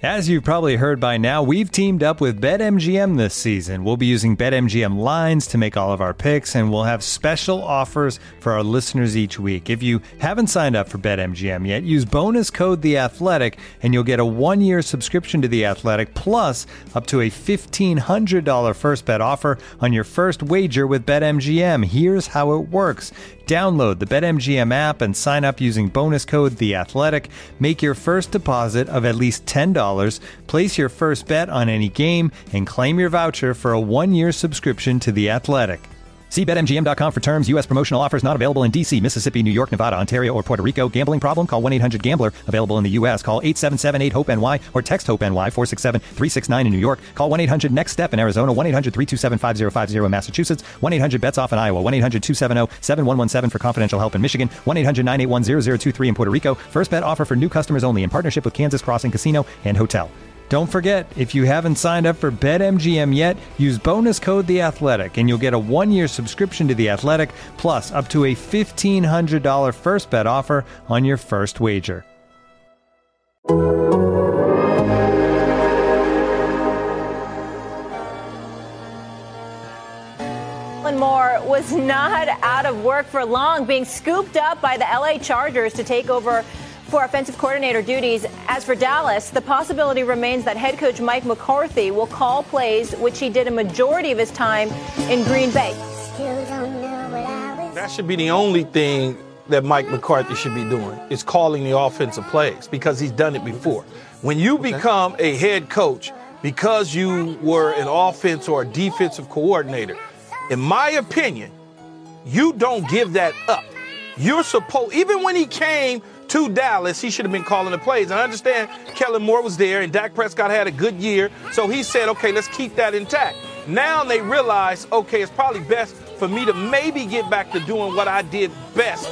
As you've probably heard by now, we've teamed up with BetMGM this season. We'll be using BetMGM lines to make all of our picks, and we'll have special offers for our listeners each week. If you haven't signed up for BetMGM yet, use bonus code The Athletic, and you'll get a 1-year subscription to The Athletic, plus up to a $1,500 first bet offer on your first wager with BetMGM. Here's how it works. Download the BetMGM app and sign up using bonus code The Athletic. Make your first deposit of at least $10. Place your first bet on any game and claim your voucher for a 1-year subscription to The Athletic. See BetMGM.com for terms. U.S. promotional offers not available in D.C., Mississippi, New York, Nevada, Ontario, or Puerto Rico. Gambling problem? Call 1-800-GAMBLER. Available in the U.S. Call 877-8-HOPE-NY or text HOPE-NY 467-369 in New York. Call 1-800-NEXT-STEP in Arizona. 1-800-327-5050 in Massachusetts. 1-800-BETS-OFF in Iowa. 1-800-270-7117 for confidential help in Michigan. 1-800-981-0023 in Puerto Rico. First bet offer for new customers only in partnership with Kansas Crossing Casino and Hotel. Don't forget, if you haven't signed up for BetMGM yet, use bonus code The Athletic, and you'll get a 1-year subscription to The Athletic, plus up to a $1,500 first bet offer on your first wager. Kellen Moore was not out of work for long, being scooped up by the LA Chargers to take over for offensive coordinator duties. As for Dallas, the possibility remains that head coach Mike McCarthy will call plays, which he did a majority of his time in Green Bay. That should be the only thing that Mike McCarthy should be doing, is calling the offensive plays, because he's done it before. When you become a head coach because you were an offense or a defensive coordinator, in my opinion, you don't give that up. You're supposed, even when he came to Dallas, he should have been calling the plays. And I understand Kellen Moore was there and Dak Prescott had a good year, so he said, okay, let's keep that intact. Now they realize, okay, it's probably best for me to maybe get back to doing what I did best.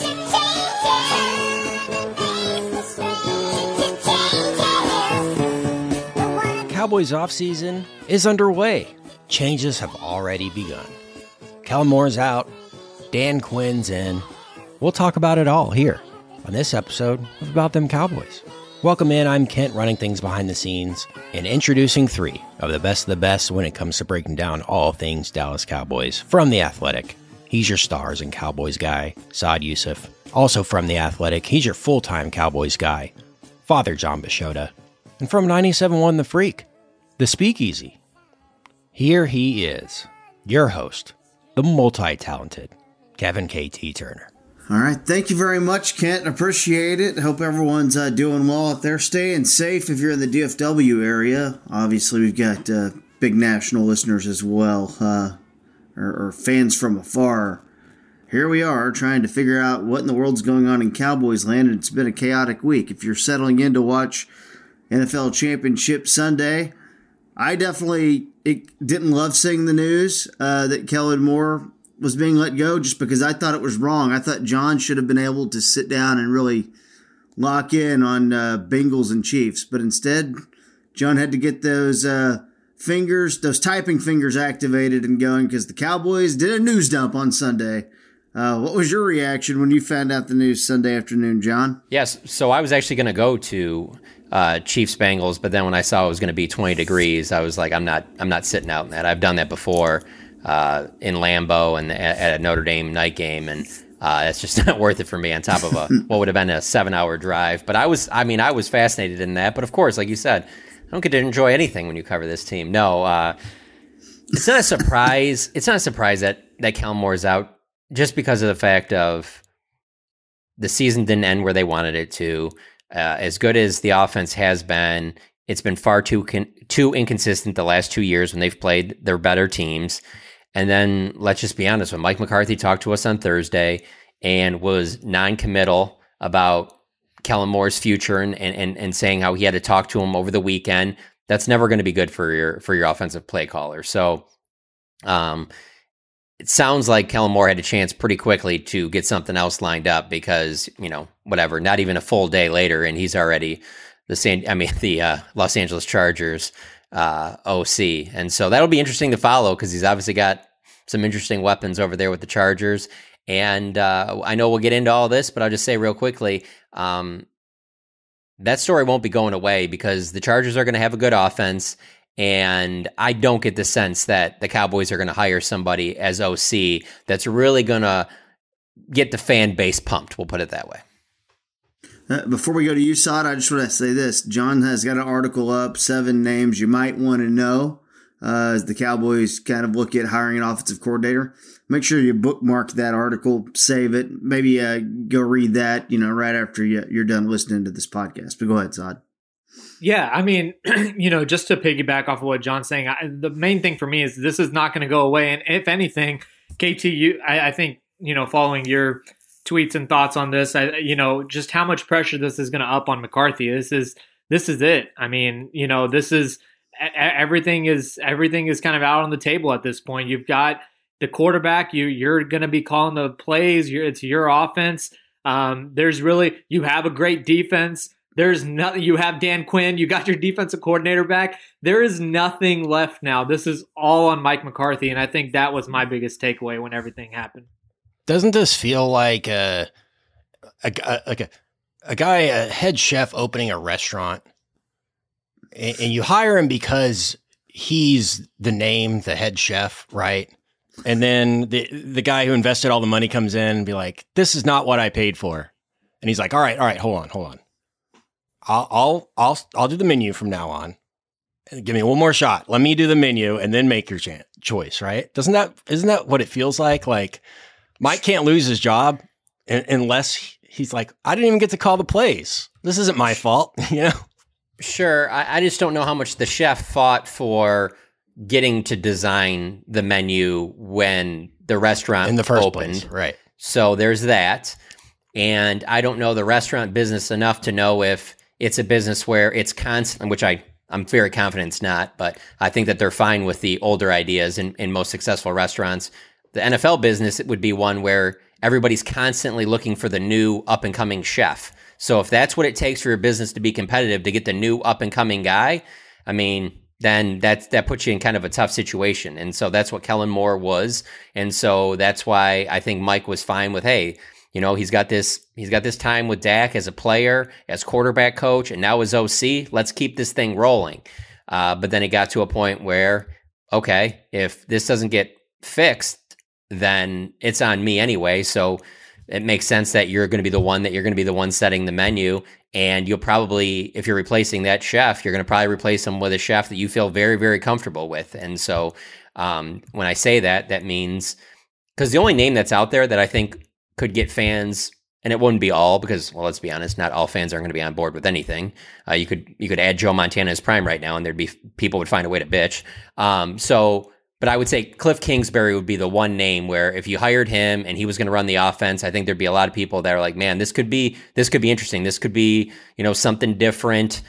Cowboys offseason is underway. Changes have already begun. Kellen Moore's out. Dan Quinn's in. We'll talk about it all here on this episode of About Them Cowboys. Welcome in, I'm Kent, running things behind the scenes and introducing 3 of the best when it comes to breaking down all things Dallas Cowboys from The Athletic. He's your Stars and Cowboys guy, Saad Yousuf. Also from The Athletic, he's your full-time Cowboys guy, Father John Bichota. And from 97.1 The Freak, The Speakeasy, here he is, your host, the multi-talented Kevin KT Turner. All right. Thank you very much, Kent. Appreciate it. Hope everyone's doing well out there. Staying safe if you're in the DFW area. Obviously, we've got big national listeners as well, or fans from afar. Here we are trying to figure out what in the world's going on in Cowboys land, and it's been a chaotic week. If you're settling in to watch NFL Championship Sunday, I definitely didn't love seeing the news that Kellen Moore was being let go, just because I thought it was wrong. I thought John should have been able to sit down and really lock in on Bengals and Chiefs. But instead, John had to get those those typing fingers activated and going, because the Cowboys did a news dump on Sunday. What was your reaction when you found out the news Sunday afternoon, John? Yes, so I was actually going to go to Chiefs Bengals, but then when I saw it was going to be 20 degrees, I was like, I'm not sitting out in that. I've done that before. In Lambeau and at a Notre Dame night game, and it's just not worth it for me on top of what would have been a 7-hour drive. But I was fascinated in that. But of course, like you said, I don't get to enjoy anything when you cover this team. No, it's not a surprise. It's not a surprise that Kellen Moore's out, just because of the fact of the season didn't end where they wanted it to. As good as the offense has been, it's been far too inconsistent the last 2 years when they've played their better teams. And then, let's just be honest, when Mike McCarthy talked to us on Thursday and was non-committal about Kellen Moore's future and saying how he had to talk to him over the weekend, that's never going to be good for your offensive play caller. So it sounds like Kellen Moore had a chance pretty quickly to get something else lined up, because, whatever, not even a full day later, and he's already the Los Angeles Chargers OC. And so that'll be interesting to follow, because he's obviously got some interesting weapons over there with the Chargers. And I know we'll get into all this, but I'll just say real quickly, that story won't be going away because the Chargers are going to have a good offense. And I don't get the sense that the Cowboys are going to hire somebody as OC that's really going to get the fan base pumped. We'll put it that way. Before we go to you, Saad, I just want to say this. John has got an article up, 7 names you might want to know as the Cowboys kind of look at hiring an offensive coordinator. Make sure you bookmark that article, save it, maybe go read that, right after you're done listening to this podcast. But go ahead, Saad. Yeah, I mean, just to piggyback off of what John's saying, the main thing for me is this is not going to go away. And if anything, KT, I think, following your tweets and thoughts on this, just how much pressure this is going to up on McCarthy. This is it. I mean, this is everything is kind of out on the table at this point. You've got the quarterback. You're going to be calling the plays. It's your offense. You have a great defense. There's nothing. You have Dan Quinn. You got your defensive coordinator back. There is nothing left now. This is all on Mike McCarthy, and I think that was my biggest takeaway when everything happened. Doesn't this feel like a head chef opening a restaurant, and you hire him because he's the name, the head chef, right? And then the guy who invested all the money comes in and be like, "This is not what I paid for," and he's like, "All right, hold on. I'll do the menu from now on. Give me one more shot. Let me do the menu and then make your choice." Right? Isn't that what it feels like? Like Mike can't lose his job unless he's like, "I didn't even get to call the plays. This isn't my fault." Sure. I just don't know how much the chef fought for getting to design the menu when the restaurant in the first opened. place. Right. So there's that. And I don't know the restaurant business enough to know if it's a business where it's constant, which I'm very confident it's not, but I think that they're fine with the older ideas in most successful restaurants. The NFL business, it would be one where everybody's constantly looking for the new up-and-coming chef. So if that's what it takes for your business to be competitive, to get the new up-and-coming guy, I mean, then that puts you in kind of a tough situation. And so that's what Kellen Moore was. And so that's why I think Mike was fine with, hey, he's got this time with Dak as a player, as quarterback coach, and now as OC. Let's keep this thing rolling. But then it got to a point where, okay, if this doesn't get fixed, then it's on me anyway. So it makes sense that you're going to be the one setting the menu. And you'll probably, if you're replacing that chef, you're going to probably replace him with a chef that you feel very, very comfortable with. And so when I say that means, because the only name that's out there that I think could get fans, and it wouldn't be all, because, well, let's be honest, not all fans aren't going to be on board with anything. You could add Joe Montana as prime right now, and people would find a way to bitch. But I would say Cliff Kingsbury would be the one name where if you hired him and he was going to run the offense, I think there'd be a lot of people that are like, man, this could be interesting. This could be, something different.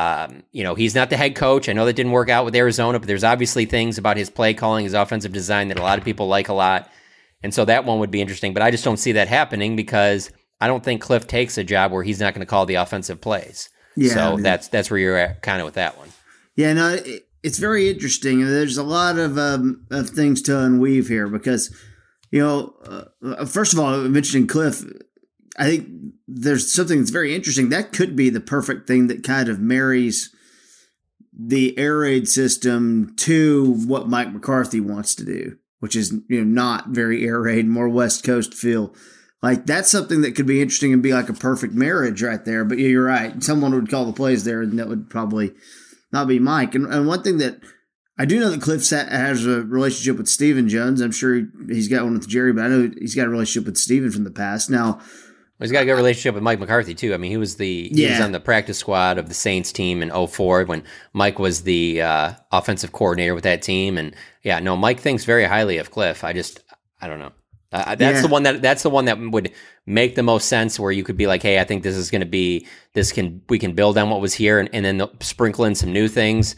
He's not the head coach. I know that didn't work out with Arizona, but there's obviously things about his play calling, his offensive design that a lot of people like a lot. And so that one would be interesting, but I just don't see that happening because I don't think Cliff takes a job where he's not going to call the offensive plays. Yeah, so that's where you're at kind of with that one. Yeah, no, it's very interesting. There's a lot of things to unweave here because, first of all, mentioning Cliff, I think there's something that's very interesting. That could be the perfect thing that kind of marries the air raid system to what Mike McCarthy wants to do, which is not very air raid, more West Coast feel. Like that's something that could be interesting and be like a perfect marriage right there. But yeah, you're right. Someone would call the plays there, and that would probably not be Mike. And one thing that I do know that Cliff has a relationship with Stephen Jones. I'm sure he's got one with Jerry, but I know he's got a relationship with Stephen from the past. Now, he's got a good relationship with Mike McCarthy too. I mean, he was on the practice squad of the Saints team in 2004 when Mike was the offensive coordinator with that team. And yeah, no, Mike thinks very highly of Cliff. I don't know. That's the one that would make the most sense, where you could be like, hey, I think this is going to be we can build on what was here and then sprinkle in some new things.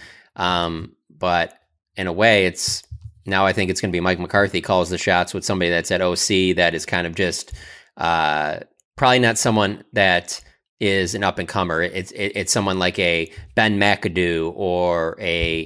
But in a way, I think it's going to be Mike McCarthy calls the shots with somebody that's at OC that is kind of just probably not someone that is an up and comer. It's someone like a Ben McAdoo or a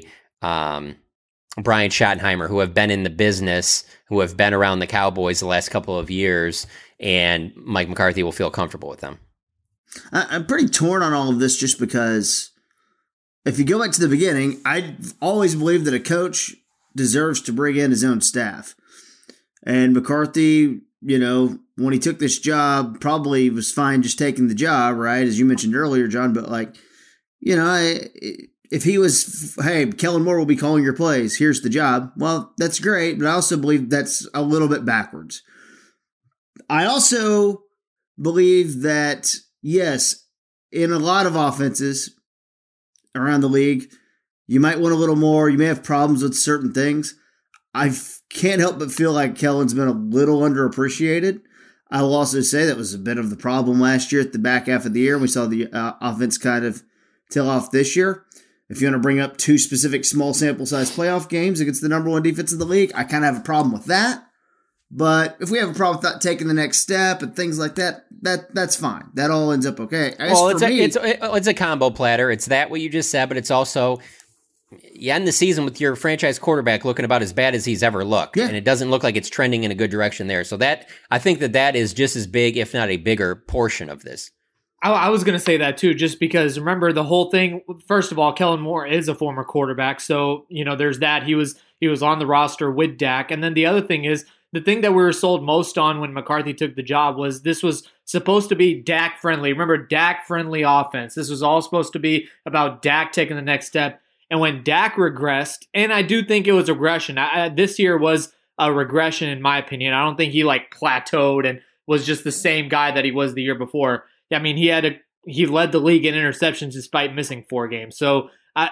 Brian Schottenheimer, who have been in the business, who have been around the Cowboys the last couple of years, and Mike McCarthy will feel comfortable with them. I'm pretty torn on all of this just because if you go back to the beginning, I always believed that a coach deserves to bring in his own staff. And McCarthy, when he took this job, probably was fine just taking the job, right? As you mentioned earlier, John, but if he was, hey, Kellen Moore will be calling your plays, here's the job. Well, that's great, but I also believe that's a little bit backwards. I also believe that, yes, in a lot of offenses around the league, you might want a little more. You may have problems with certain things. I can't help but feel like Kellen's been a little underappreciated. I will also say that was a bit of the problem last year at the back half of the year. We saw the offense kind of tail off this year. If you want to bring up two specific small sample size playoff games against the number one defense in the league, I kind of have a problem with that. But if we have a problem with taking the next step and things like that, that's fine. That all ends up okay. Well, it's a combo platter. It's that what you just said, but it's also you end the season with your franchise quarterback looking about as bad as he's ever looked, and it doesn't look like it's trending in a good direction there. So that I think that is just as big, if not a bigger portion of this. I was going to say that too, just because remember the whole thing. First of all, Kellen Moore is a former quarterback, so there's that. He was on the roster with Dak, and then the other thing is the thing that we were sold most on when McCarthy took the job was this was supposed to be Dak friendly. Remember, Dak friendly offense. This was all supposed to be about Dak taking the next step. And when Dak regressed, and I do think it was regression. This year was a regression in my opinion. I don't think he plateaued and was just the same guy that he was the year before. I mean, he led the league in interceptions despite missing 4 games. So,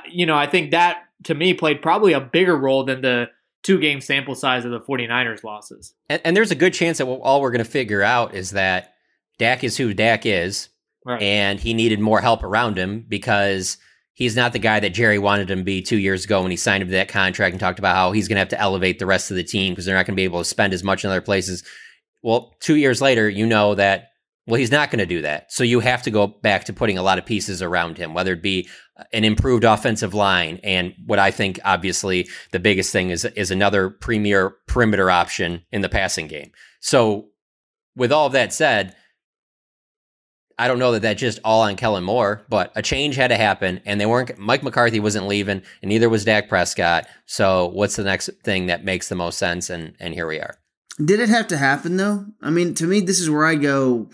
I think that, to me, played probably a bigger role than the 2-game sample size of the 49ers losses. And there's a good chance that all we're going to figure out is that Dak is who Dak is, right, and he needed more help around him because he's not the guy that Jerry wanted him to be 2 years ago when he signed him to that contract and talked about how he's going to have to elevate the rest of the team because they're not going to be able to spend as much in other places. Well, 2 years later, that he's not going to do that. So you have to go back to putting a lot of pieces around him, whether it be an improved offensive line. And what I think, obviously, the biggest thing is another premier perimeter option in the passing game. So with all of that said, I don't know that that's just all on Kellen Moore, but a change had to happen, and Mike McCarthy wasn't leaving, and neither was Dak Prescott. So what's the next thing that makes the most sense? And here we are. Did it have to happen, though? I mean, to me, this is where I go,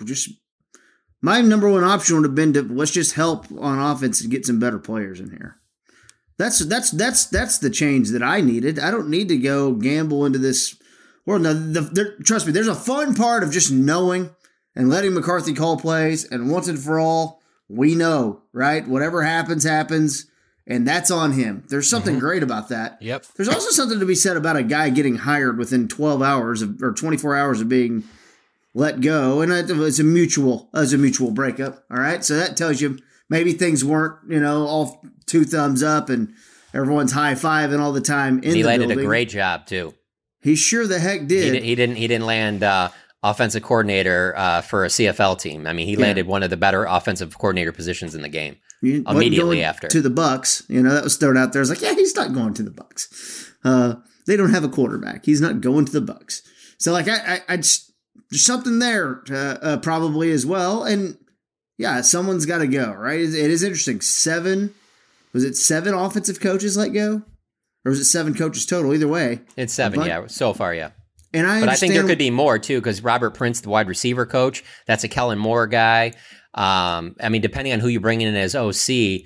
my number one option would have been to let's just help on offense and get some better players in here. That's the change that I needed. I don't need to go gamble into this. Well, trust me, there's a fun part of just knowing and letting McCarthy call plays, and once and for all, we know, right? Whatever happens, happens. And that's on him. There's something great about that. Yep. There's also something to be said about a guy getting hired within 12 hours or 24 hours of being let go. And it's a mutual breakup. All right. So that tells you maybe things weren't, all 2 thumbs up and everyone's high-fiving all the time in the building. He landed a great job too. He sure the heck did. He didn't land offensive coordinator for a CFL team. I mean, he landed one of the better offensive coordinator positions in the game. Immediately after to the Bucks, that was thrown out there. It's like, yeah, he's not going to the Bucks. They don't have a quarterback. He's not going to the Bucks. So I just, there's something there probably as well. And yeah, someone's got to go, right? It is interesting. Was it 7 offensive coaches let go, or was it 7 coaches total? Either way, it's 7. Yeah, so far, yeah. But I think there could be more too, because Robert Prince, the wide receiver coach, that's a Kellen Moore guy. I mean, depending on who you bring in as OC,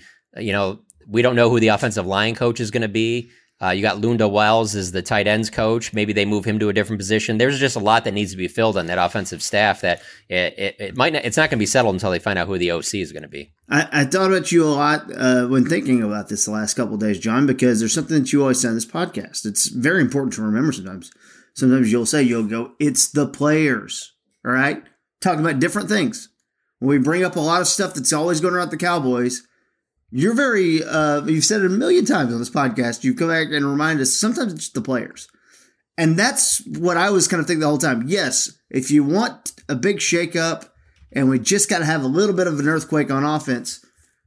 we don't know who the offensive line coach is going to be. You got Lunda Wells as the tight ends coach. Maybe they move him to a different position. There's just a lot that needs to be filled on that offensive staff that it's not going to be settled until they find out who the OC is going to be. I thought about you a lot when thinking about this the last couple of days, John, because there's something that you always say on this podcast. It's very important to remember sometimes. Sometimes you'll go, it's the players, all right? Talking about different things. When we bring up a lot of stuff that's always going around the Cowboys, you're very, you've said it a million times on this podcast. You come back and remind us sometimes it's the players. And that's what I was kind of thinking the whole time. Yes, if you want a big shakeup and we just got to have a little bit of an earthquake on offense,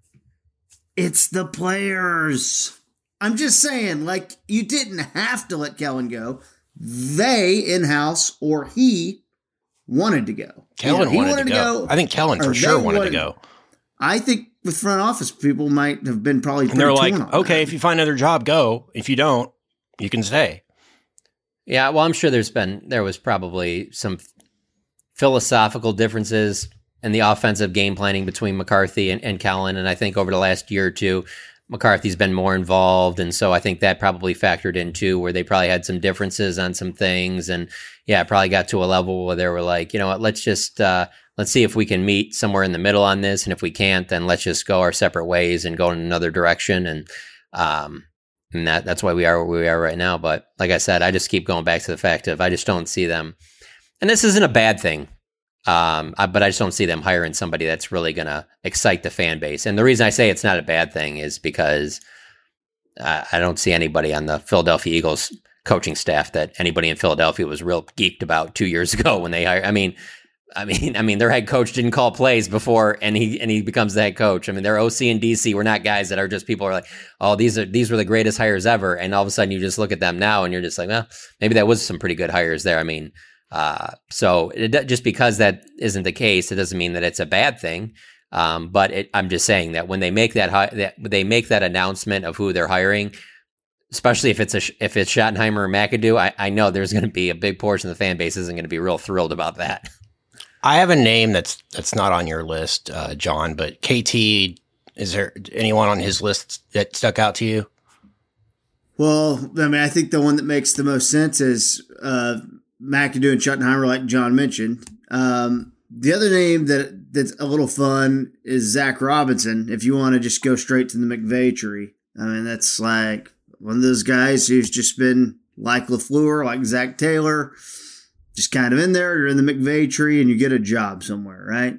it's the players. I'm just saying, you didn't have to let Kellen go. They, in-house, or he, wanted to go. Kellen wanted to go. I think Kellen for sure wanted to go. I think with front office, people might have been probably and they're like, okay, if you find another job, go. If you don't, you can stay. Yeah, well, I'm sure there was probably some philosophical differences in the offensive game planning between McCarthy and Kellen, and I think over the last year or two, McCarthy's been more involved, and so I think that probably factored in too, where they probably had some differences on some things, and yeah, it probably got to a level where they were like, you know what, let's just let's see if we can meet somewhere in the middle on this, and if we can't, then let's just go our separate ways and go in another direction, and that's why we are where we are right now. But like I said, I just keep going back to the fact of I just don't see them, and this isn't a bad thing. But I just don't see them hiring somebody that's really going to excite the fan base. And the reason I say it's not a bad thing is because I don't see anybody on the Philadelphia Eagles coaching staff that anybody in Philadelphia was real geeked about 2 years ago when they hired. I mean, their head coach didn't call plays before, and he becomes the head coach. I mean, their OC and DC were not guys that are just people are like, oh, these were the greatest hires ever. And all of a sudden, you just look at them now, and you're just like, well, maybe that was some pretty good hires there. I mean. So just because that isn't the case, it doesn't mean that it's a bad thing. But I'm just saying that when they make that announcement of who they're hiring, especially if it's Schottenheimer or McAdoo, I know there's going to be a big portion of the fan base isn't going to be real thrilled about that. I have a name that's not on your list, John, but KT, is there anyone on his list that stuck out to you? Well, I mean, I think the one that makes the most sense is McAdoo and Schottenheimer, like John mentioned. The other name that's a little fun is Zach Robinson, if you want to just go straight to the McVay tree. I mean, that's like one of those guys who's just been like LaFleur, like Zach Taylor, just kind of in there. You're in the McVay tree and you get a job somewhere, right?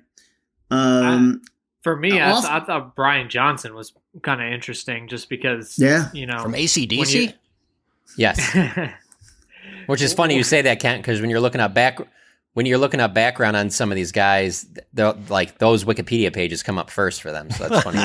For me, I thought Brian Johnson was kind of interesting just because, you know. From AC/DC? Yes. Which is funny you say that, Kent, because when you're looking up background on some of these guys, like those Wikipedia pages come up first for them. So that's funny.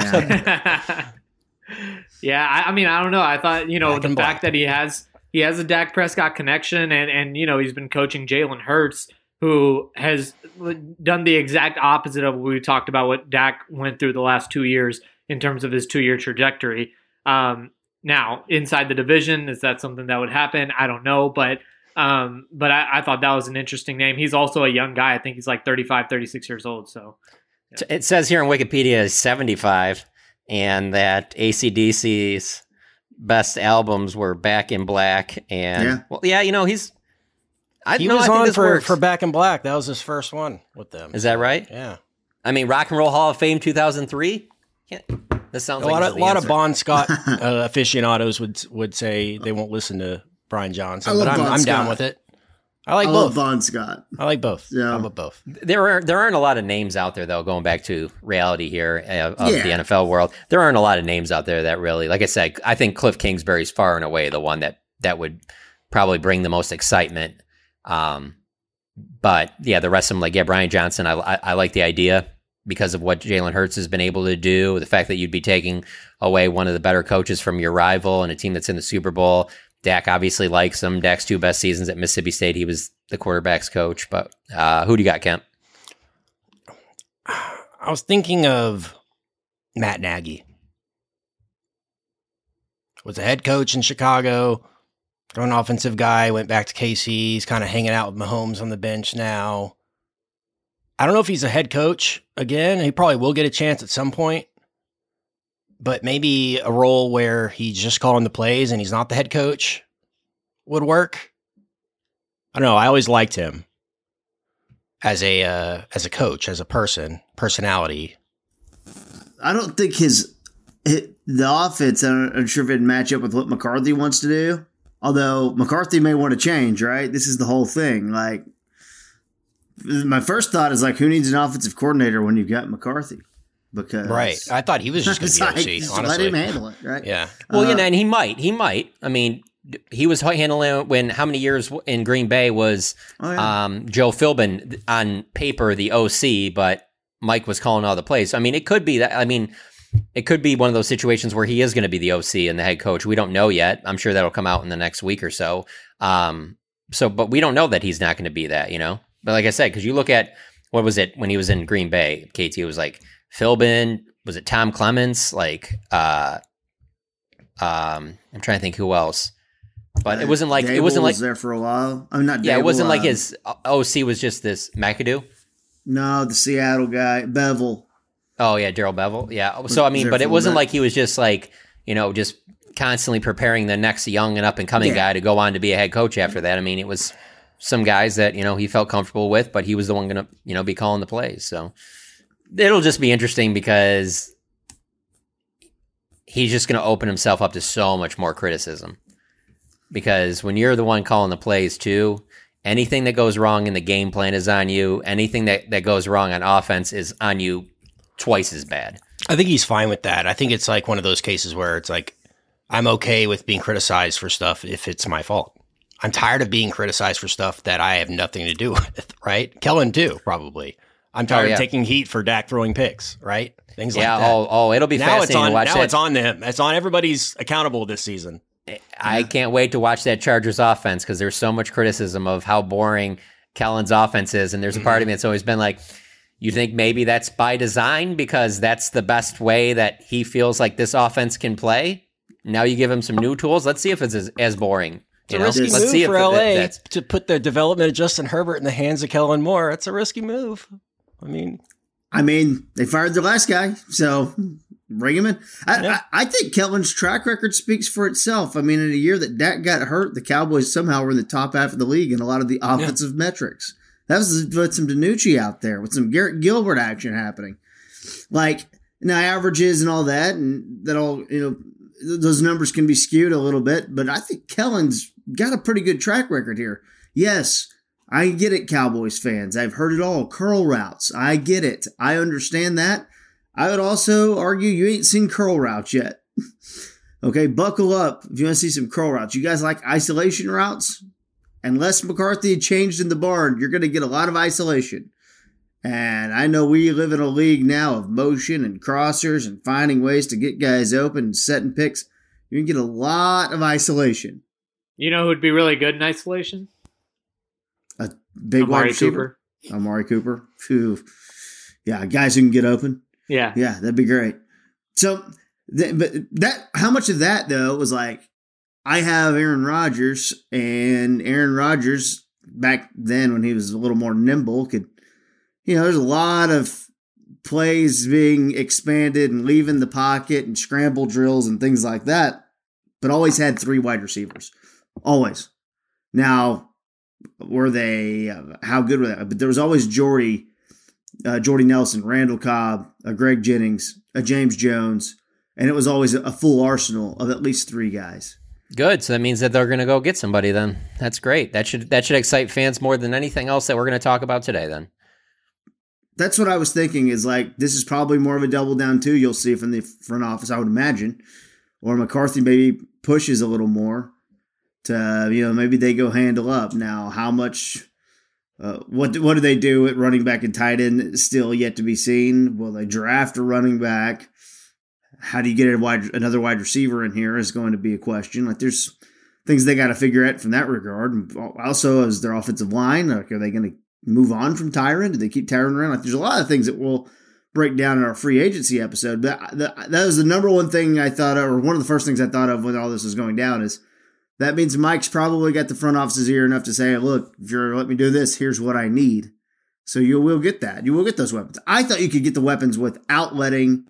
Yeah, I mean, I don't know. I thought, you know, the fact that he has a Dak Prescott connection, and you know, he's been coaching Jalen Hurts, who has done the exact opposite of what we talked about what Dak went through the last 2 years in terms of his 2-year trajectory. Now, inside the division, is that something that would happen? I don't know, but I thought that was an interesting name. He's also a young guy. I think he's like 35, 36 years old. So yeah. It says here on Wikipedia is 75, and that AC/DC's best albums were Back in Black, and you know, he was on for Back in Black. That was his first one with them. Is that right? Yeah. I mean, Rock and Roll Hall of Fame 2003. This sounds like a lot of Bon Scott aficionados would say they won't listen to Brian Johnson, but I'm down with it. I like both. Love Bon Scott. I like both. Yeah. I love both. There aren't a lot of names out there, though, going back to reality here of the NFL world. There aren't a lot of names out there that really, like I said, I think Cliff Kingsbury's far and away the one that would probably bring the most excitement. But yeah, the rest of them, like, Brian Johnson, I like the idea because of what Jalen Hurts has been able to do. The fact that you'd be taking away one of the better coaches from your rival and a team that's in the Super Bowl. Dak obviously likes him. Dak's 2 best seasons at Mississippi State, he was the quarterback's coach. But who do you got, Kemp? I was thinking of Matt Nagy. Was a head coach in Chicago, an offensive guy, went back to KC. He's kind of hanging out with Mahomes on the bench now. I don't know if he's a head coach again. He probably will get a chance at some point. But maybe a role where he's just calling the plays and he's not the head coach would work. I don't know. I always liked him as a coach, as a personality. I don't think the offense, I'm sure if it'd match up with what McCarthy wants to do. Although McCarthy may want to change, right? This is the whole thing. Like, my first thought is like, who needs an offensive coordinator when you've got McCarthy? Because right, I thought he was just going to be OC. Honestly, let him handle it, right? Yeah. Well, and he might. I mean, he was handling it when how many years in Green Bay was Joe Philbin on paper the OC, but Mike was calling all the plays. I mean, it could be that. I mean, it could be one of those situations where he is going to be the OC and the head coach. We don't know yet. I'm sure that'll come out in the next week or so. But we don't know that he's not going to be that. You know. But like I said, because you look at, what was it when he was in Green Bay? KT, it was like Philbin, was it Tom Clements? Like, I'm trying to think who else. But it wasn't like, Dable it wasn't like, was there for a while. I'm not. yeah, Dable, it wasn't like his OC was just this McAdoo. No, the Seattle guy, Bevel. Oh yeah, Daryl Bevel. Yeah. So I mean, but it wasn't like he was just like, just constantly preparing the next young and up and coming guy to go on to be a head coach after that. I mean, it was some guys that, he felt comfortable with, but he was the one going to, be calling the plays. So it'll just be interesting because he's just going to open himself up to so much more criticism. Because when you're the one calling the plays too, anything that goes wrong in the game plan is on you. Anything that goes wrong on offense is on you twice as bad. I think he's fine with that. I think it's like one of those cases where it's like, I'm okay with being criticized for stuff if it's my fault. I'm tired of being criticized for stuff that I have nothing to do with, right? Kellen too, probably. I'm tired of taking heat for Dak throwing picks, right? Things like that. Oh, it'll be fascinating to watch that. Now it's on them. It's on everybody's accountable this season. I can't wait to watch that Chargers offense because there's so much criticism of how boring Kellen's offense is. And there's a part of me that's always been like, you think maybe that's by design because that's the best way that he feels like this offense can play? Now you give him some new tools. Let's see if it's as boring. It's a risky move for LA to put the development of Justin Herbert in the hands of Kellen Moore. It's a risky move. I mean, they fired the last guy, so bring him in. I think Kellen's track record speaks for itself. I mean, in a year that Dak got hurt, the Cowboys somehow were in the top half of the league in a lot of the offensive metrics. That was with some DiNucci out there, with some Garrett Gilbert action happening. Like, now averages and all that, and that all, those numbers can be skewed a little bit, but I think Kellen's got a pretty good track record here. Yes, I get it, Cowboys fans. I've heard it all. Curl routes. I get it. I understand that. I would also argue you ain't seen curl routes yet. Okay, buckle up if you want to see some curl routes. You guys like isolation routes? Unless McCarthy changed in the barn, you're going to get a lot of isolation. And I know we live in a league now of motion and crossers and finding ways to get guys open and setting picks. You can get a lot of isolation. You know who'd be really good in isolation? A big wide receiver. Amari Cooper. Phew. Yeah, guys who can get open. Yeah. Yeah, that'd be great. So, how much of that, though, was like, I have Aaron Rodgers, and Aaron Rodgers, back then when he was a little more nimble, could, there's a lot of plays being expanded and leaving the pocket and scramble drills and things like that, but always had 3 wide receivers. Always. Now, were they, how good were they? But there was always Jordy Nelson, Randall Cobb, Greg Jennings, James Jones, and it was always a full arsenal of at least 3 guys. Good. So that means that they're going to go get somebody then. That's great. That should excite fans more than anything else that we're going to talk about today then. That's what I was thinking is like, this is probably more of a double down too. You'll see from the front office, I would imagine. Or McCarthy maybe pushes a little more to, maybe they go handle up. Now, how much, what do they do at running back and tight end? Still yet to be seen. Will they draft a running back? How do you get another wide receiver in here is going to be a question. Like, there's things they got to figure out from that regard. And also, is their offensive line, like, are they going to move on from Tyron? Do they keep Tyron around? Like, there's a lot of things that we'll break down in our free agency episode. But that was the number one thing I thought of, or one of the first things I thought of when all this was going down, is that means Mike's probably got the front office's ear enough to say, look, if you're let me do this, here's what I need. So you will get that. You will get those weapons. I thought you could get the weapons without letting,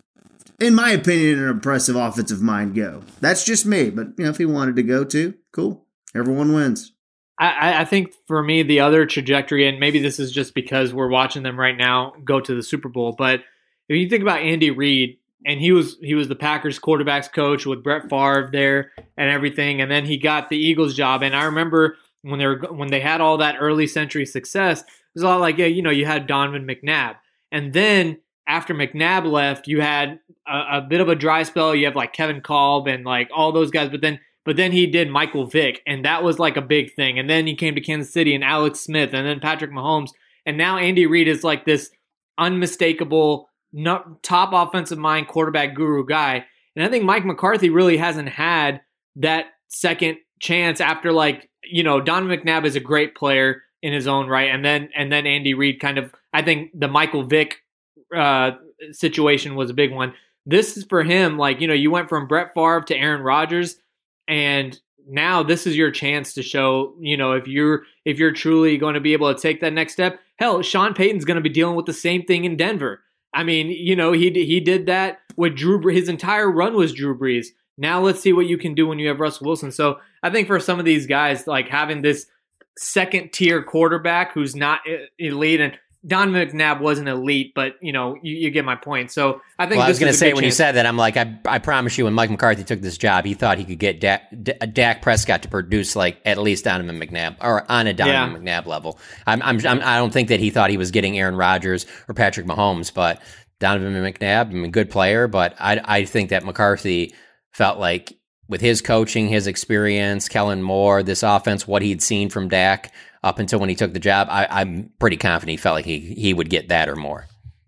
in my opinion, an impressive offensive mind go. That's just me. But if he wanted to go too, cool. Everyone wins. I think for me, the other trajectory, and maybe this is just because we're watching them right now go to the Super Bowl, but if you think about Andy Reid, and he was the Packers quarterbacks coach with Brett Favre there and everything, and then he got the Eagles job. And I remember when they had all that early century success, it was all like, you had Donovan McNabb, and then after McNabb left, you had a bit of a dry spell. You have like Kevin Kolb and like all those guys, but then he did Michael Vick, and that was like a big thing. And then he came to Kansas City and Alex Smith, and then Patrick Mahomes, and now Andy Reid is like this unmistakable top offensive mind quarterback guru guy. And I think Mike McCarthy really hasn't had that second chance after, like, Donovan McNabb is a great player. in his own right. And then Andy Reid kind of, I think the Michael Vick situation was a big one. This is for him. Like, you went from Brett Favre to Aaron Rodgers, and now this is your chance to show, if you're truly going to be able to take that next step. Hell, Sean Payton's going to be dealing with the same thing in Denver. I mean, he did that with Drew Brees. His entire run was Drew Brees. Now let's see what you can do when you have Russell Wilson. So I think for some of these guys, like having this second tier quarterback who's not elite, and Donovan McNabb wasn't elite, but you get my point. So I think. Well, I was going to say when you said that, I'm like, I promise you, when Mike McCarthy took this job, he thought he could get Dak Prescott to produce like at least Donovan McNabb or on a Donovan McNabb level. I don't think that he thought he was getting Aaron Rodgers or Patrick Mahomes, but Donovan McNabb, good player, but I think that McCarthy felt like with his coaching, his experience, Kellen Moore, this offense, what he'd seen from Dak up until when he took the job, I'm pretty confident he felt like he would get that or more.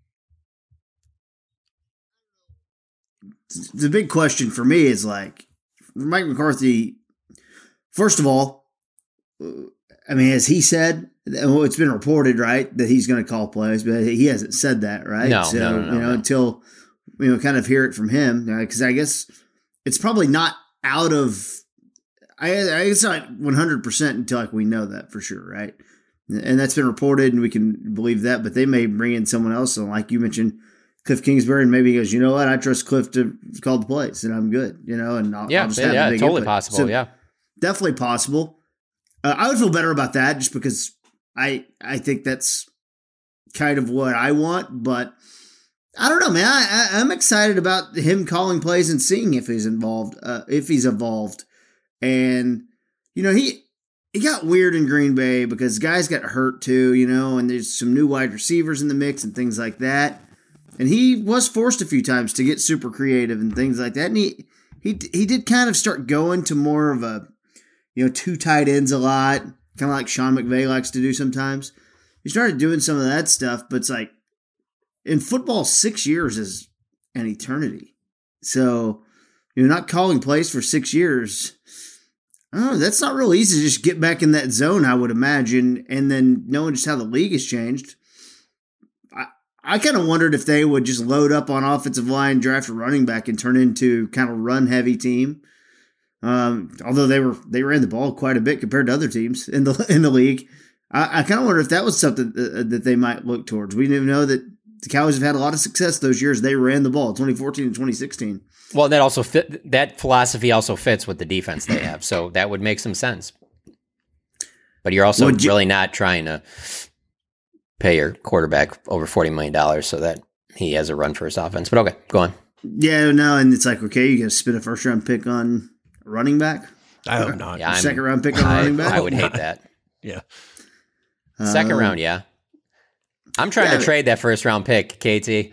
The big question for me is like, Mike McCarthy, first of all, I mean, as he said, it's been reported, right, that he's going to call plays, but he hasn't said that, right? No, until, kind of hear it from him, because I guess it's probably not out of, it's not 100% until like we know that for sure, right? And that's been reported, and we can believe that. But they may bring in someone else, and like you mentioned, Cliff Kingsbury, and maybe he goes, you know what? I trust Cliff to call the plays, and I'm good, and I'll just have a big totally input. Possible, so, yeah, definitely possible. I would feel better about that just because I think that's kind of what I want, but I don't know, man. I'm excited about him calling plays and seeing if he's involved, if he's evolved. And, he got weird in Green Bay because guys got hurt too, and there's some new wide receivers in the mix and things like that. And he was forced a few times to get super creative and things like that. And he did kind of start going to more of a, two tight ends a lot, kind of like Sean McVay likes to do sometimes. He started doing some of that stuff, but it's like, in football, 6 years is an eternity. So, not calling plays for 6 years, that's not real easy to just get back in that zone, I would imagine. And then knowing just how the league has changed, I kind of wondered if they would just load up on offensive line, draft a running back, and turn into kind of run-heavy team. Although they ran the ball quite a bit compared to other teams in the league. I kind of wonder if that was something that they might look towards. We didn't know that the Cowboys have had a lot of success those years. They ran the ball, 2014 and 2016. Well, that philosophy also fits with the defense they have, so that would make some sense. But you're also really not trying to pay your quarterback over $40 million so that he has a run-first offense. But okay, go on. Yeah, no, and it's like, okay, you got to spend a first-round pick on a running back? I hope not. Yeah, second-round pick on a running back? I would hate that. Yeah. Second round, yeah. I'm trying to trade that first round pick, KT.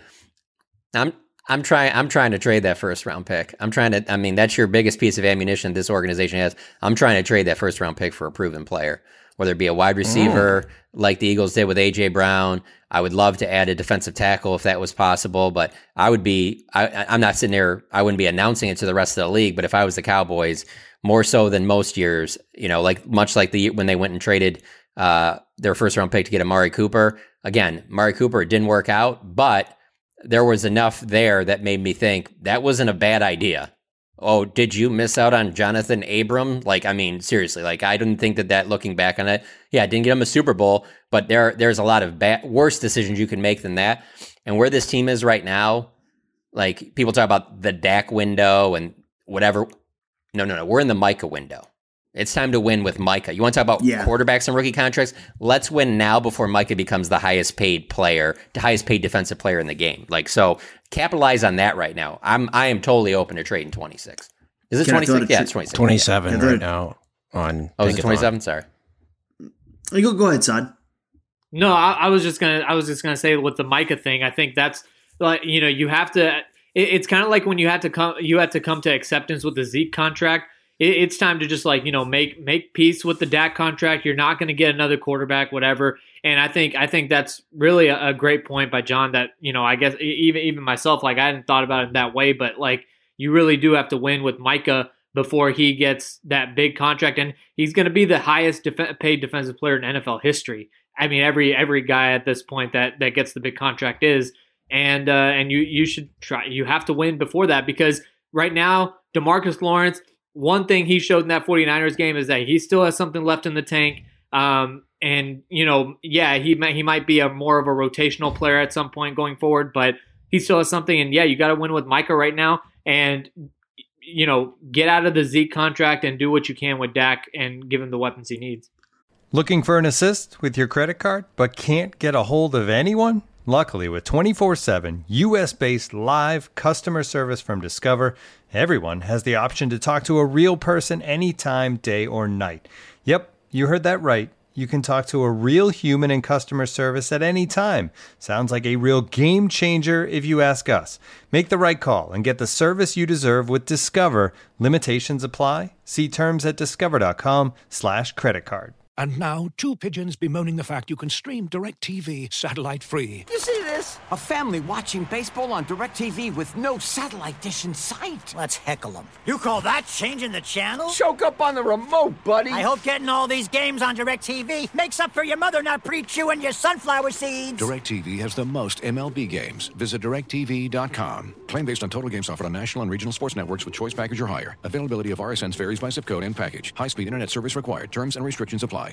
I'm trying to trade that first round pick. That's your biggest piece of ammunition this organization has. I'm trying to trade that first round pick for a proven player, whether it be a wide receiver like the Eagles did with AJ Brown. I would love to add a defensive tackle if that was possible, but I'm not sitting there. I wouldn't be announcing it to the rest of the league, but if I was the Cowboys, more so than most years, much like when they went and traded their first round pick to get Amari Cooper. Again, Amari Cooper, it didn't work out, but there was enough there that made me think that wasn't a bad idea. Oh, did you miss out on Jonathan Abram? Seriously, I didn't think that looking back on it, yeah, it didn't get him a Super Bowl, but there's a lot of worse decisions you can make than that. And where this team is right now, people talk about the Dak window and whatever. No, we're in the Micah window. It's time to win with Micah. You want to talk about quarterbacks and rookie contracts? Let's win now before Micah becomes the highest paid player, the highest paid defensive player in the game. So capitalize on that right now. I am totally open to trading 26. Is it 26? Yeah, it's 26. 27 right now. Is it 27? Sorry. Go ahead, Son. No, I was just gonna say with the Micah thing. I think that's you have to. It's kind of like when you had to come to acceptance with the Zeke contract. It's time to just make peace with the Dak contract. You're not going to get another quarterback, whatever. And I think that's really a great point by John. That I guess even myself, I hadn't thought about it that way, but you really do have to win with Micah before he gets that big contract. And he's going to be the highest paid defensive player in NFL history. I mean, every guy at this point that gets the big contract is. And you should try. You have to win before that, because right now, DeMarcus Lawrence, one thing he showed in that 49ers game is that he still has something left in the tank. And he might be more of a rotational player at some point going forward, but he still has something. And you got to win with Micah right now, and get out of the Zeke contract and do what you can with Dak and give him the weapons he needs. Looking for an assist with your credit card, but can't get a hold of anyone? Luckily, with 24/7 U.S.-based live customer service from Discover, everyone has the option to talk to a real person anytime, day or night. Yep, you heard that right. You can talk to a real human in customer service at any time. Sounds like a real game changer if you ask us. Make the right call and get the service you deserve with Discover. Limitations apply. See terms at discover.com/creditcard. And now, two pigeons bemoaning the fact you can stream DirecTV satellite-free. You see this? A family watching baseball on DirecTV with no satellite dish in sight. Let's heckle them. You call that changing the channel? Choke up on the remote, buddy. I hope getting all these games on DirecTV makes up for your mother not pre-chewing your sunflower seeds. DirecTV has the most MLB games. Visit DirecTV.com. Claim based on total games offered on national and regional sports networks with choice package or higher. Availability of RSNs varies by zip code and package. High-speed internet service required. Terms and restrictions apply.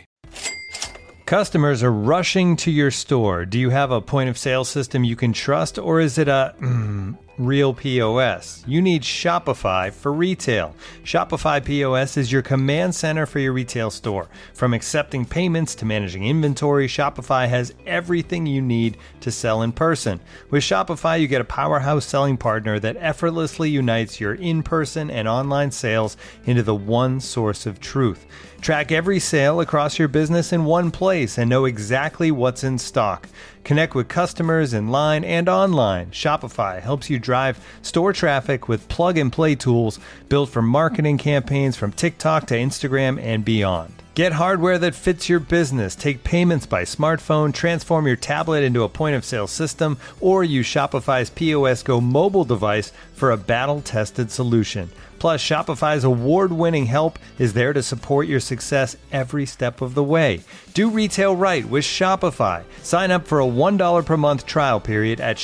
Customers are rushing to your store. Do you have a point of sale system you can trust, or is it a real POS? You need Shopify for retail. Shopify POS is your command center for your retail store. From accepting payments to managing inventory, Shopify has everything you need to sell in person. With Shopify, you get a powerhouse selling partner that effortlessly unites your in-person and online sales into the one source of truth. Track every sale across your business in one place and know exactly what's in stock. Connect with customers in line and online. Shopify helps you drive store traffic with plug-and-play tools built for marketing campaigns from TikTok to Instagram and beyond. Get hardware that fits your business. Take payments by smartphone, transform your tablet into a point-of-sale system, or use Shopify's POS Go mobile device for a battle-tested solution. Plus, Shopify's award-winning help is there to support your success every step of the way. Do retail right with Shopify. Sign up for a $1 per month trial period at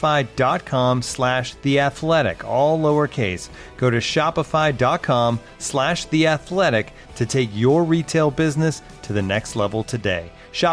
shopify.com/theathletic, all lowercase. Go to shopify.com/theathletic to take your retail business to the next level today.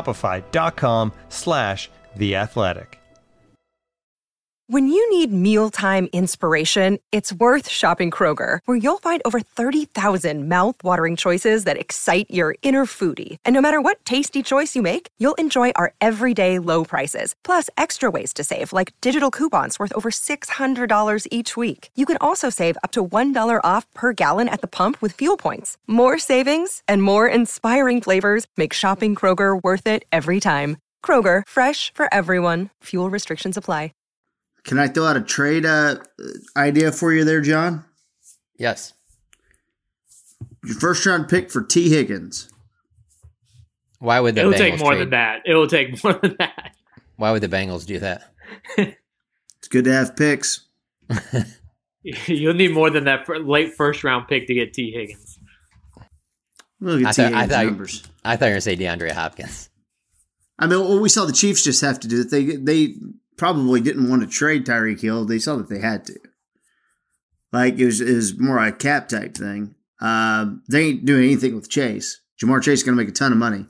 Shopify.com/theathletic. When you need mealtime inspiration, it's worth shopping Kroger, where you'll find over 30,000 mouth-watering choices that excite your inner foodie. And no matter what tasty choice you make, you'll enjoy our everyday low prices, plus extra ways to save, like digital coupons worth over $600 each week. You can also save up to $1 off per gallon at the pump with fuel points. More savings and more inspiring flavors make shopping Kroger worth it every time. Kroger, fresh for everyone. Fuel restrictions apply. Can I throw out a trade idea for you there, John? Yes. Mm-hmm. Your first round pick for T. Higgins. Why would the It'll Bengals take more trade? than that. It will take more than that. Why would the Bengals do that? It's good to have picks. You'll need more than that late first round pick to get T. Higgins. Look at T. Higgins numbers. I thought you were going to say DeAndre Hopkins. I mean, well, we saw the Chiefs just have to do it. They probably didn't want to trade Tyreek Hill. They saw that they had to. Like, it was more a cap type thing. They ain't doing anything with Chase. Jamar Chase is going to make a ton of money.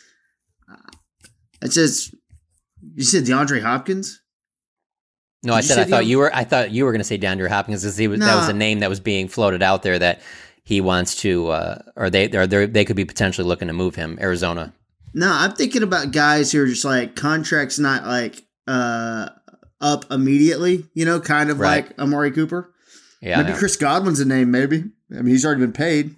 It's just, you said DeAndre Hopkins? No, I thought you were going to say DeAndre Hopkins because that was a name that was being floated out there that he wants to, or they could be potentially looking to move him. Arizona. No, I'm thinking about guys who are just like contracts not like up immediately, kind of right. like Amari Cooper. Yeah, maybe Chris Godwin's a name. Maybe he's already been paid.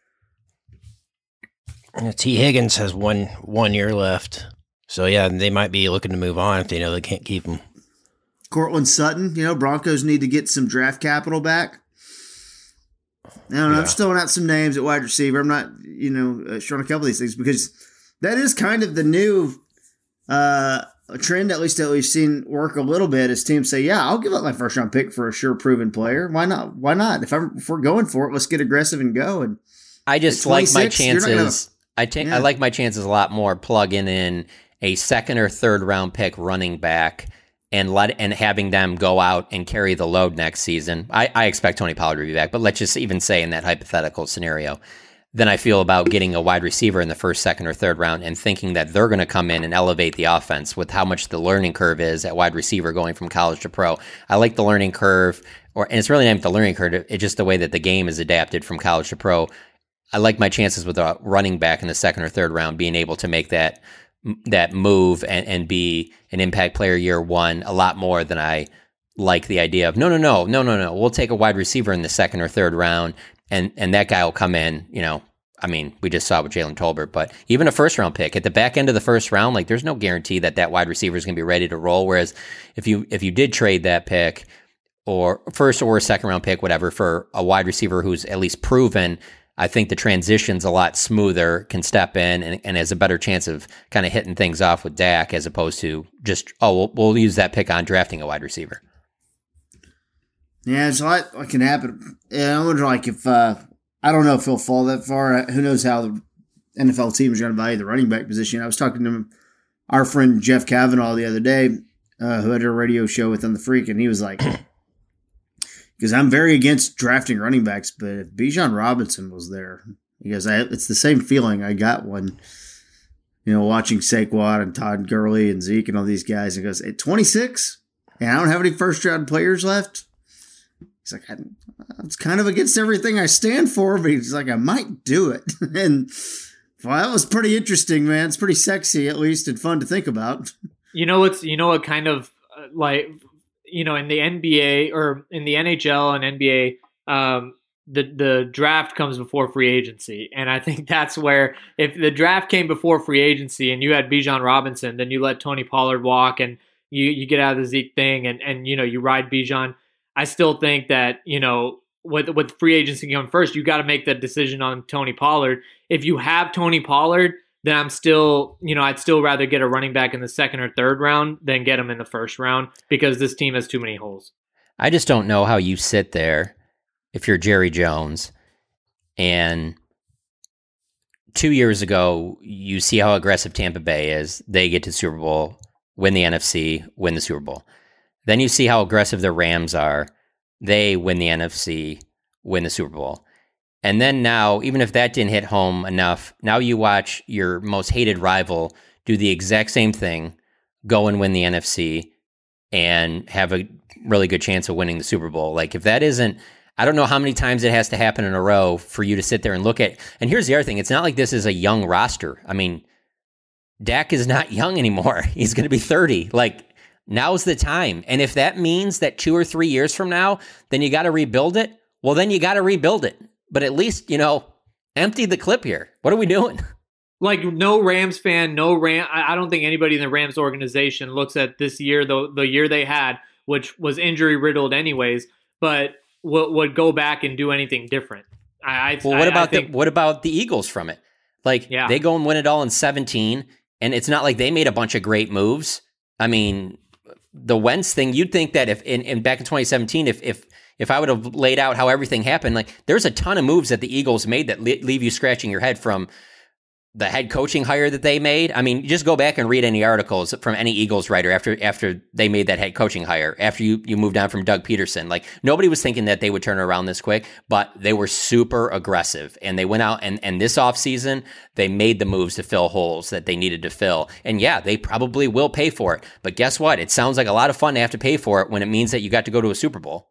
T. Higgins has one year left, so yeah, they might be looking to move on if they know they can't keep him. Cortland Sutton, Broncos need to get some draft capital back. I don't know. I'm just throwing out some names at wide receiver. I'm not, showing a couple of these things because that is kind of the new a trend, at least that we've seen work a little bit, is teams say, yeah, I'll give up my first round pick for a sure proven player. Why not? Why not? If we're going for it, let's get aggressive and go. And I just like my chances. I like my chances a lot more plugging in a second or third round pick running back and having them go out and carry the load next season. I expect Tony Pollard to be back, but let's just even say in that hypothetical scenario, than I feel about getting a wide receiver in the first, second, or third round and thinking that they're going to come in and elevate the offense with how much the learning curve is at wide receiver going from college to pro. I like the learning curve, and it's really not the learning curve, it's just the way that the game is adapted from college to pro. I like my chances with a running back in the second or third round being able to make that move and be an impact player year one a lot more than I like the idea of, no. We'll take a wide receiver in the second or third round and that guy will come in, we just saw it with Jalen Tolbert, but even a first round pick at the back end of the first round, like there's no guarantee that wide receiver is going to be ready to roll. Whereas if you did trade that pick or first or second round pick, whatever, for a wide receiver who's at least proven, I think the transition's a lot smoother, can step in and has a better chance of kind of hitting things off with Dak as opposed to just, we'll use that pick on drafting a wide receiver. Yeah, it's a lot that can happen. And I wonder, if I don't know if he'll fall that far. Who knows how the NFL team is going to value the running back position. I was talking to our friend Jeff Kavanaugh the other day, who had a radio show with On the Freak, and he was like, because I'm very against drafting running backs, but if Bijan Robinson was there, he goes, it's the same feeling I got when, watching Saquon and Todd Gurley and Zeke and all these guys. He goes, at 26, and I don't have any first-round players left. He's like, it's kind of against everything I stand for, but he's like, I might do it. And well, that was pretty interesting, man. It's pretty sexy, at least, and fun to think about. What kind of in the NBA or in the NHL and NBA, the draft comes before free agency. And I think that's where if the draft came before free agency and you had Bijan Robinson, then you let Tony Pollard walk and you get out of the Zeke thing and you ride Bijan. I still think that, with free agency going first, you got to make that decision on Tony Pollard. If you have Tony Pollard, then I'm still, I'd still rather get a running back in the second or third round than get him in the first round because this team has too many holes. I just don't know how you sit there if you're Jerry Jones and 2 years ago, you see how aggressive Tampa Bay is. They get to Super Bowl, win the NFC, win the Super Bowl. Then you see how aggressive the Rams are. They win the NFC, win the Super Bowl. And then now, even if that didn't hit home enough, now you watch your most hated rival do the exact same thing, go and win the NFC, and have a really good chance of winning the Super Bowl. Like, if that isn't, I don't know how many times it has to happen in a row for you to sit there and look at. And here's the other thing. It's not like this is a young roster. I mean, Dak is not young anymore. He's going to be 30. Now's the time. And if that means that 2 or 3 years from now, then you got to rebuild it, well, then you got to rebuild it. But at least, empty the clip here. What are we doing? No Rams fan, I don't think anybody in the Rams organization looks at this year, the year they had, which was injury riddled anyways, but would go back and do anything different. What about the Eagles from it? They go and win it all in 2017, and it's not like they made a bunch of great moves. I mean, the Wentz thing, you'd think that if back in 2017, if I would have laid out how everything happened, there's a ton of moves that the Eagles made that leave you scratching your head, from the head coaching hire that they made. I mean, just go back and read any articles from any Eagles writer after they made that head coaching hire, after you moved on from Doug Peterson. Nobody was thinking that they would turn it around this quick, but they were super aggressive, and they went out and this offseason, they made the moves to fill holes that they needed to fill. And yeah, they probably will pay for it, but guess what? It sounds like a lot of fun to have to pay for it when it means that you got to go to a Super Bowl.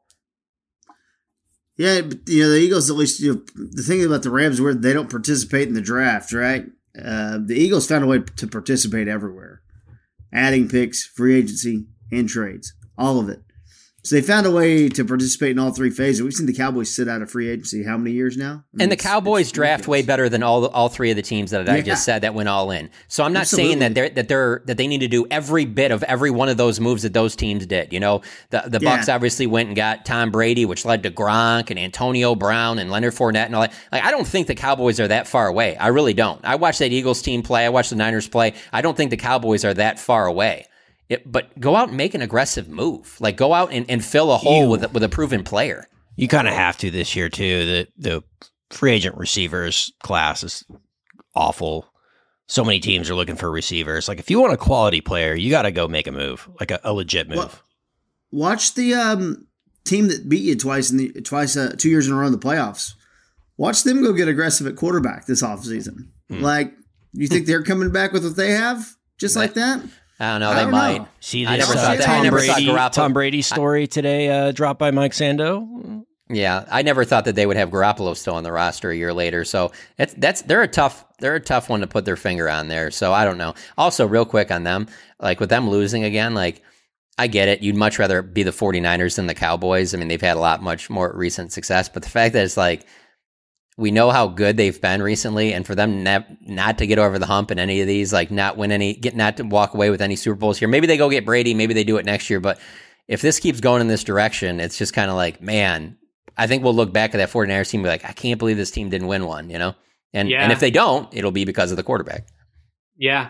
Yeah, but, the Eagles, at least, the thing about the Rams is they don't participate in the draft, right? The Eagles found a way to participate everywhere. Adding picks, free agency, and trades. All of it. So they found a way to participate in all three phases. We've seen the Cowboys sit out of free agency how many years now? And the Cowboys draft way better than all three of the teams that I just said that went all in. So I'm not saying that they need to do every bit of every one of those moves that those teams did. The Bucs obviously went and got Tom Brady, which led to Gronk and Antonio Brown and Leonard Fournette and all that. I don't think the Cowboys are that far away. I really don't. I watched that Eagles team play. I watched the Niners play. I don't think the Cowboys are that far away. but go out and make an aggressive move. Like go out and fill a hole with a proven player. You kind of have to this year too. The free agent receivers class is awful. So many teams are looking for receivers. Like if you want a quality player, you got to go make a move, like a legit move. Well, watch the team that beat you twice 2 years in a row in the playoffs. Watch them go get aggressive at quarterback this offseason. Like, you think they're coming back with what they have, just like that? I don't know. They might. See I this never thought that. I never thought Garoppolo. Tom Brady story today dropped by Mike Sando. Yeah, I never thought that they would have Garoppolo still on the roster a year later. So they're a tough one to put their finger on there. So I don't know. Also, real quick on them, like with them losing again, like I get it. You'd much rather be the 49ers than the Cowboys. I mean, they've had much more recent success, but the fact that it's like we know how good they've been recently, and for them not to get over the hump in any of these, like not to walk away with any Super Bowls here. Maybe they go get Brady. Maybe they do it next year. But if this keeps going in this direction, it's just kind of like, man. I think we'll look back at that 49ers team and be like, I can't believe this team didn't win one, you know? And if they don't, it'll be because of the quarterback. Yeah,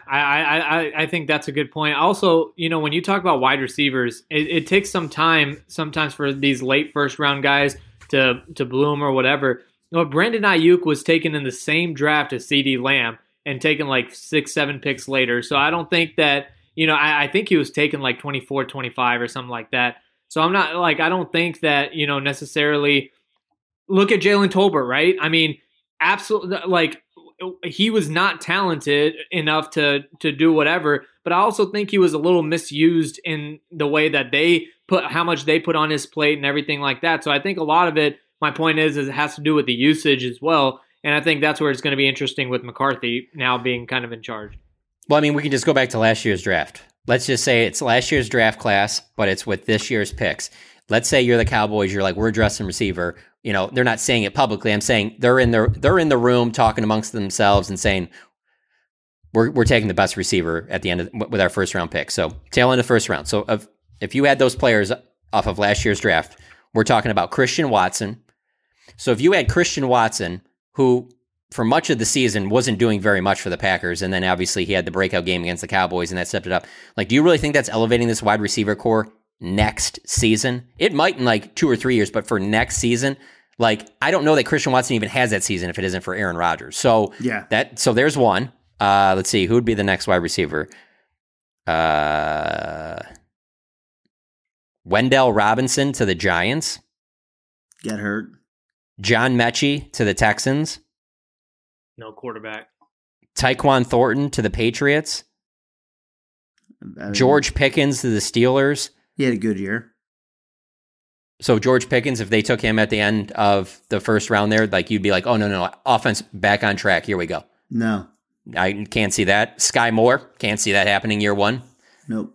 I think that's a good point. Also, you know, when you talk about wide receivers, it takes some time sometimes for these late first round guys to bloom or whatever. You know, Brandon Ayuk was taken in the same draft as CeeDee Lamb and taken like 6-7 picks later. So I don't think that, you know, I think he was taken like 24, 25 or something like that. So I'm not like, I don't think that, you know, necessarily look at Jalen Tolbert, right? I mean, absolutely, like he was not talented enough to do whatever, but I also think he was a little misused in the way that they put, how much they put on his plate and everything like that. So I think a lot of it, my point is it has to do with the usage as well. And I think that's where it's going to be interesting with McCarthy now being kind of in charge. Well, I mean, we can just go back to last year's draft. Let's just say it's last year's draft class, but it's with this year's picks. Let's say you're the Cowboys. You're like, we're addressing receiver. You know, they're not saying it publicly. I'm saying they're in the room talking amongst themselves and saying, we're taking the best receiver at the end with our first round pick. So tail end of first round. So if you had those players off of last year's draft, we're talking about Christian Watson. So if you had Christian Watson, who for much of the season wasn't doing very much for the Packers, and then obviously he had the breakout game against the Cowboys and that stepped it up. Like, do you really think that's elevating this wide receiver core next season? It might in like 2 or 3 years, but for next season, like I don't know that Christian Watson even has that season if it isn't for Aaron Rodgers. So so there's one. Let's see, who would be the next wide receiver? Wendell Robinson to the Giants. Get hurt. John Mechie to the Texans. No quarterback. Tyquan Thornton to the Patriots. George Pickens to the Steelers. He had a good year. So George Pickens, if they took him at the end of the first round there, like you'd be like, oh, no, offense back on track. Here we go. No. I can't see that. Sky Moore, can't see that happening year one. Nope.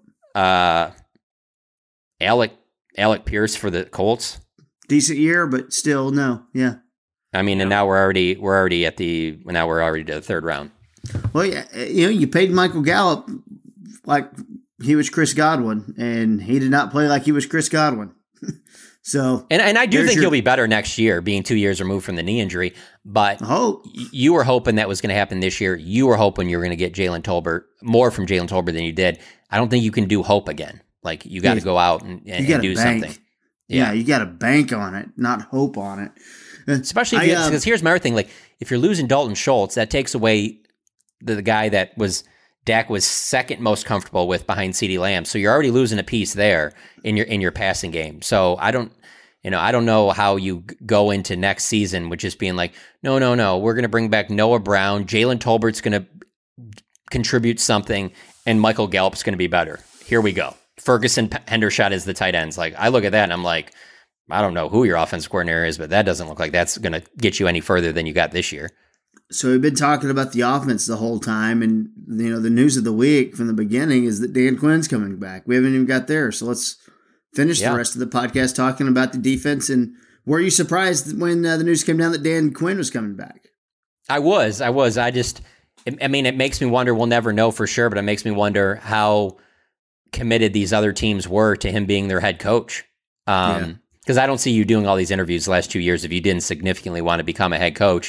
Alec Pierce for the Colts. Decent year, but still no. Yeah. I mean, and now we're already to the third round. Well, yeah, you know, you paid Michael Gallup like he was Chris Godwin, and he did not play like he was Chris Godwin. So, and I do think he'll be better next year, being 2 years removed from the knee injury. But you were hoping that was going to happen this year. You were hoping you were going to get more from Jalen Tolbert than you did. I don't think you can do hope again. Like you got to go out and do something. Yeah, you got to bank on it, not hope on it. Especially because here's my other thing: like if you're losing Dalton Schultz, that takes away the guy that Dak was second most comfortable with behind CeeDee Lamb. So you're already losing a piece there in your passing game. So I don't know how you go into next season with just being like, no, we're going to bring back Noah Brown, Jalen Tolbert's going to contribute something, and Michael Gallup's going to be better. Here we go. Ferguson, Hendershot is the tight ends. Like I look at that and I'm like, I don't know who your offensive coordinator is, but that doesn't look like that's going to get you any further than you got this year. So we've been talking about the offense the whole time, and you know the news of the week from the beginning is that Dan Quinn's coming back. We haven't even got there, so let's finish the rest of the podcast talking about the defense. And were you surprised when the news came down that Dan Quinn was coming back? I was. I mean, it makes me wonder. We'll never know for sure, but it makes me wonder how committed these other teams were to him being their head coach. Because I don't see you doing all these interviews the last 2 years if you didn't significantly want to become a head coach.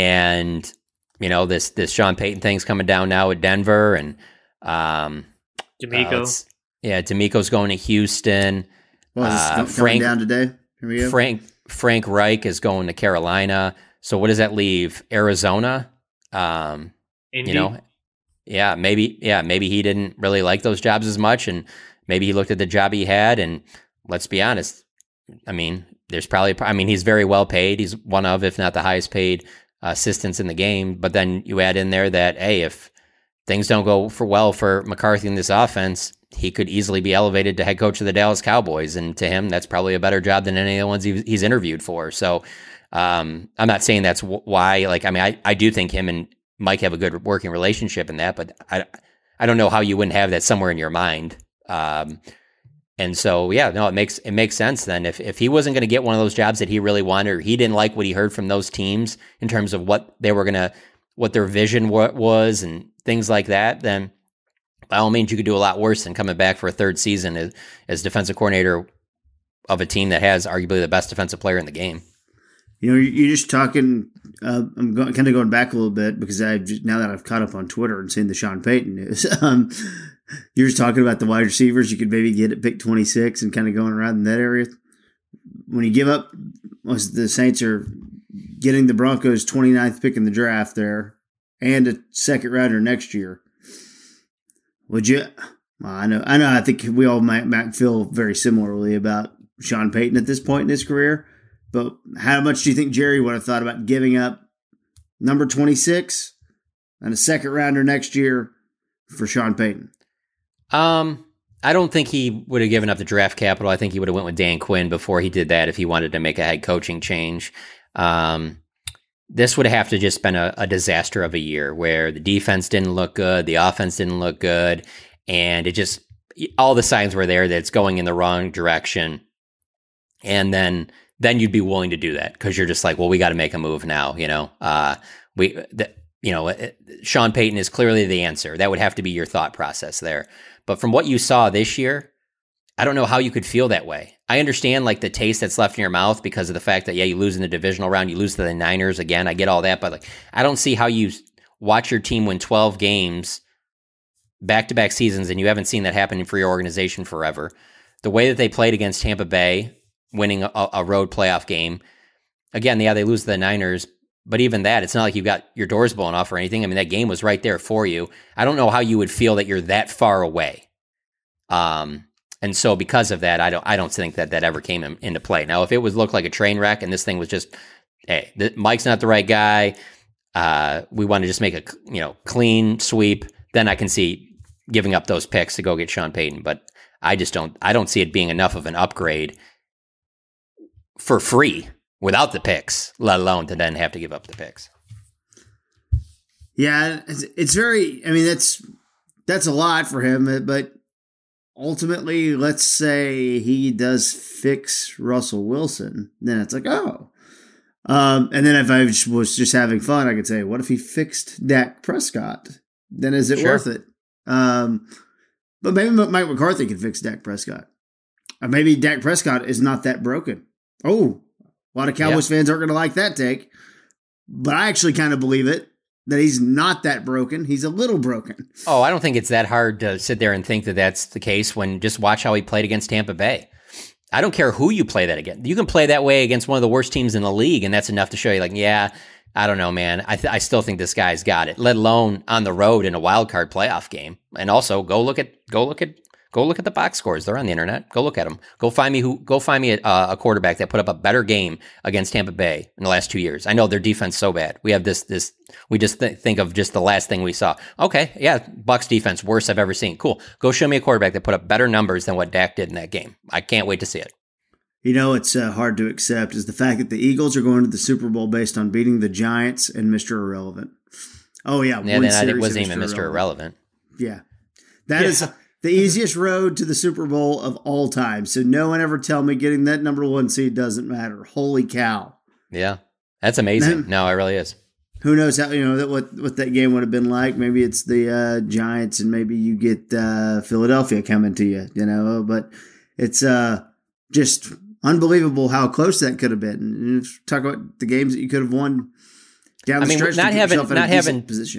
And, you know, this Sean Payton thing's coming down now at Denver. And D'Amico. D'Amico's going to Houston. Frank down today. Here we go. Frank Reich is going to Carolina. So what does that leave? Arizona. Indy. Maybe he didn't really like those jobs as much, and maybe he looked at the job he had. And let's be honest. I mean, he's very well paid. He's one of, if not the highest paid assistants in the game. But then you add in there that, hey, if things don't go for McCarthy in this offense, he could easily be elevated to head coach of the Dallas Cowboys. And to him, that's probably a better job than any of the ones he's interviewed for. So I'm not saying that's why. I do think him and Mike have a good working relationship in that, but I don't know how you wouldn't have that somewhere in your mind. And so, it makes sense then. If he wasn't going to get one of those jobs that he really wanted, or he didn't like what he heard from those teams in terms of what their vision was and things like that, then by all means, you could do a lot worse than coming back for a third season as defensive coordinator of a team that has arguably the best defensive player in the game. You're just talking. I'm kind of going back a little bit because now that I've caught up on Twitter and seen the Sean Payton news. You're just talking about the wide receivers. You could maybe get at pick 26 and kind of going around in that area. When you give up, the Saints are getting the Broncos 29th pick in the draft there and a second rounder next year. Would you? Well, I know. I think we all might feel very similarly about Sean Payton at this point in his career. But how much do you think Jerry would have thought about giving up number 26 and a second rounder next year for Sean Payton? I don't think he would have given up the draft capital. I think he would have went with Dan Quinn before he did that if he wanted to make a head coaching change. This would have to just been a disaster of a year where the defense didn't look good, the offense didn't look good, and all the signs were there that it's going in the wrong direction. And then you'd be willing to do that because you're just like, well, we got to make a move now. Sean Payton is clearly the answer. That would have to be your thought process there. But from what you saw this year, I don't know how you could feel that way. I understand the taste that's left in your mouth because of the fact that, you lose in the divisional round, you lose to the Niners again. I get all that, but I don't see how you watch your team win 12 games back-to-back seasons, and you haven't seen that happen for your organization forever. The way that they played against Tampa Bay, winning a road playoff game, again, they lose to the Niners, but even that, it's not like you've got your doors blown off or anything. I mean, that game was right there for you. I don't know how you would feel that you're that far away. And so because of that, I don't think that ever came into play. Now, if it looked like a train wreck and this thing was just, hey, Mike's not the right guy, we want to just make a clean sweep, then I can see giving up those picks to go get Sean Payton. But I don't see it being enough of an upgrade for free without the picks, let alone to then have to give up the picks. Yeah, it's very. I mean, that's a lot for him, but. Ultimately, let's say he does fix Russell Wilson, then it's like, oh. And then if I was just having fun, I could say, what if he fixed Dak Prescott? Then is it worth it? But maybe Mike McCarthy can fix Dak Prescott. Or maybe Dak Prescott is not that broken. Oh, a lot of Cowboys fans aren't going to like that take. But I actually kind of believe it. That he's not that broken. He's a little broken. Oh, I don't think it's that hard to sit there and think that that's the case when just watch how he played against Tampa Bay. I don't care who you play that against. You can play that way against one of the worst teams in the league, and that's enough to show you, I don't know, man. I still think this guy's got it, let alone on the road in a wild card playoff game. And also, go look at the box scores. They're on the internet. Go look at them. Go find me a quarterback that put up a better game against Tampa Bay in the last 2 years. I know their defense so bad. We have this. We just think of just the last thing we saw. Okay, yeah, Bucs defense, worst I've ever seen. Cool. Go show me a quarterback that put up better numbers than what Dak did in that game. I can't wait to see it. It's hard to accept is the fact that the Eagles are going to the Super Bowl based on beating the Giants and Mr. Irrelevant. Oh, yeah. Yeah, then it wasn't even Mr. Irrelevant. Yeah. That is the easiest road to the Super Bowl of all time. So no one ever tell me getting that number 1 seed doesn't matter. Holy cow. Yeah. That's amazing. No, it really is. Who knows how, what that game would have been like. Maybe it's the Giants and maybe you get Philadelphia coming to you, but it's just unbelievable how close that could have been. And talk about the games that you could have won down the stretch to put yourself in a decent position.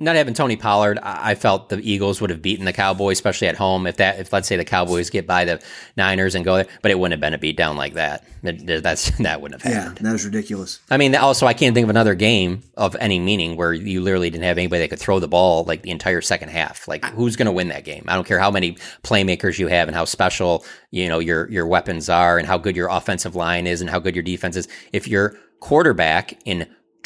Not having Tony Pollard, I felt the Eagles would have beaten the Cowboys, especially at home. If let's say the Cowboys get by the Niners and go there, but it wouldn't have been a beatdown like that. That wouldn't have happened. Yeah, that was ridiculous. I mean, also I can't think of another game of any meaning where you literally didn't have anybody that could throw the ball like the entire second half. Like, who's going to win that game? I don't care how many playmakers you have and how special your weapons are and how good your offensive line is and how good your defense is. If your quarterback in